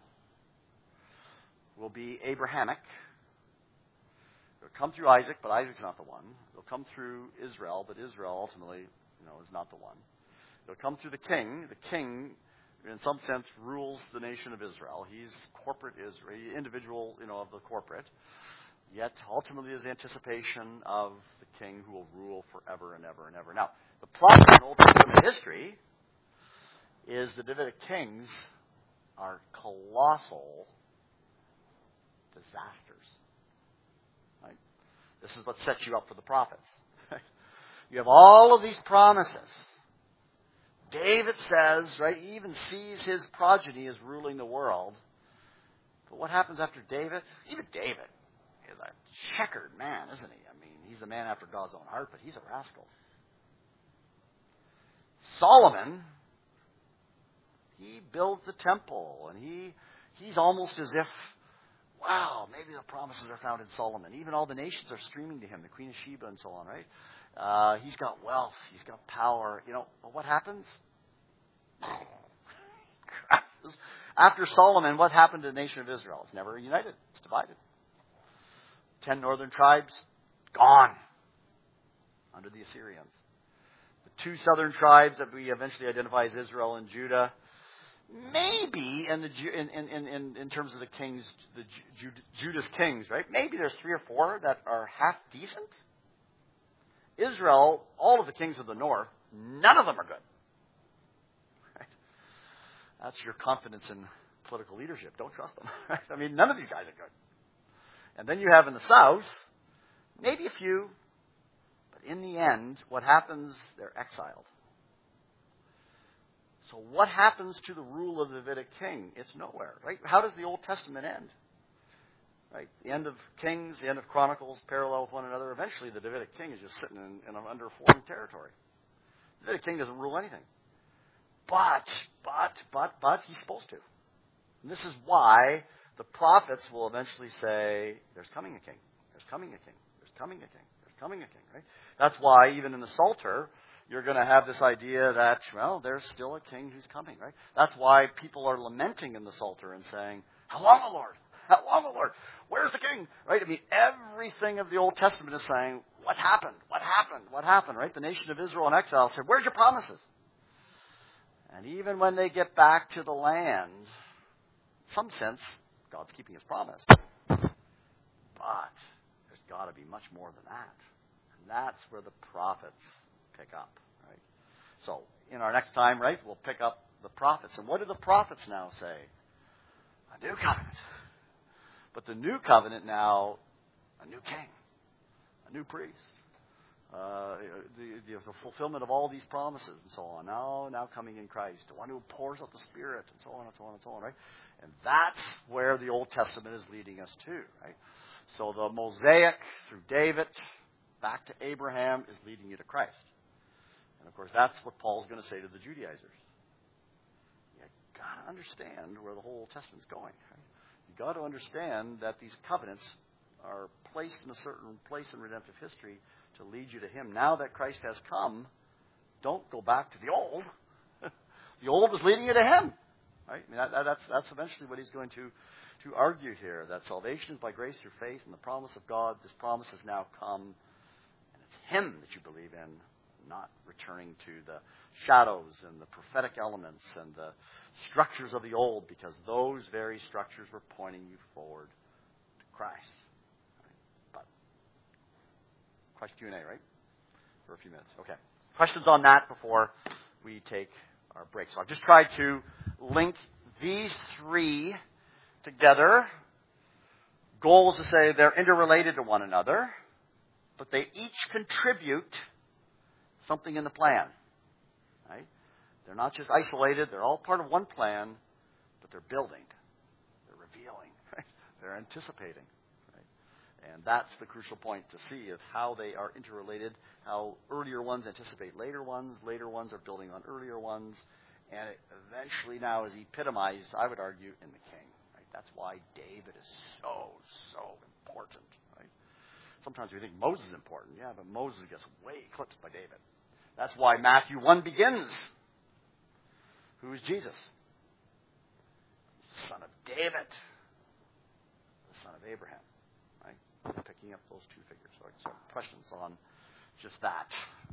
will be Abrahamic. It'll come through Isaac, but Isaac's not the one. It'll come through Israel, but Israel ultimately, is not the one. It'll come through the king. The king in some sense, rules the nation of Israel. He's corporate Israel, individual, of the corporate. Yet, ultimately, is the anticipation of the king who will rule forever and ever and ever. Now, the problem in Old Testament history is the Davidic kings are colossal disasters. Right? This is what sets you up for the prophets. You have all of these promises. David says, right, he even sees his progeny as ruling the world. But what happens after David? Even David is a checkered man, isn't he? I mean, he's the man after God's own heart, but he's a rascal. Solomon, he builds the temple, and he's almost as if, wow, maybe the promises are found in Solomon. Even all the nations are streaming to him, the Queen of Sheba and so on, right? He's got wealth, he's got power. But what happens? After Solomon, what happened to the nation of Israel? It's never united. It's divided. 10 northern tribes, gone under the Assyrians. The 2 southern tribes that we eventually identify as Israel and Judah, maybe in terms of the kings, Judah's kings, right? Maybe there's 3 or 4 that are half decent. Israel, all of the kings of the north, none of them are good. Right? That's your confidence in political leadership. Don't trust them. Right? I mean, none of these guys are good. And then you have in the south, maybe a few, but in the end, what happens? They're exiled. So what happens to the rule of the Davidic king? It's nowhere, right? How does the Old Testament end? Right? The end of Kings, the end of Chronicles, parallel with one another. Eventually, the Davidic king is just sitting in under foreign territory. The Davidic king doesn't rule anything. But, he's supposed to. And this is why the prophets will eventually say, there's coming a king. There's coming a king. There's coming a king. There's coming a king, right? That's why, even in the Psalter, you're going to have this idea that, well, there's still a king who's coming, right? That's why people are lamenting in the Psalter and saying, how long, O Lord? How long, O Lord? Where's the king? Right? I mean, everything of the Old Testament is saying, what happened? What happened? What happened? Right? The nation of Israel in exile said, where's your promises? And even when they get back to the land, in some sense, God's keeping his promise. But there's got to be much more than that. And that's where the prophets pick up. Right? So, in our next time, right, we'll pick up the prophets. And what do the prophets now say? A new covenant. But the new covenant now, a new king, a new priest, the fulfillment of all these promises and so on. Now coming in Christ, the one who pours out the Spirit and so on and so on and so on, right? And that's where the Old Testament is leading us to, right? So the Mosaic through David back to Abraham is leading you to Christ. And of course, that's what Paul's going to say to the Judaizers. You got to understand where the whole Old Testament's going, right? You've got to understand that these covenants are placed in a certain place in redemptive history to lead you to him. Now that Christ has come, don't go back to the old. The old was leading you to him. Right? I mean, that's eventually what he's going to argue here, that salvation is by grace through faith and the promise of God. This promise has now come, and it's him that you believe in, not returning to the shadows and the prophetic elements and the structures of the old, because those very structures were pointing you forward to Christ. Right? But question Q&A, right? For a few minutes. Okay. Questions on that before we take our break. So I've just tried to link these 3 together. Goal is to say they're interrelated to one another, but they each contribute something in the plan. Right? They're not just isolated. They're all part of one plan, but they're building. They're revealing. Right? They're anticipating. Right? And that's the crucial point to see of how they are interrelated, how earlier ones anticipate later ones are building on earlier ones, and it eventually now is epitomized, I would argue, in the king. Right? That's why David is so important. Right? Sometimes we think Moses is important. Yeah, but Moses gets way eclipsed by David. That's why Matthew 1 begins. Who is Jesus? The son of David. The son of Abraham. Right? Picking up those 2 figures. So questions on just that.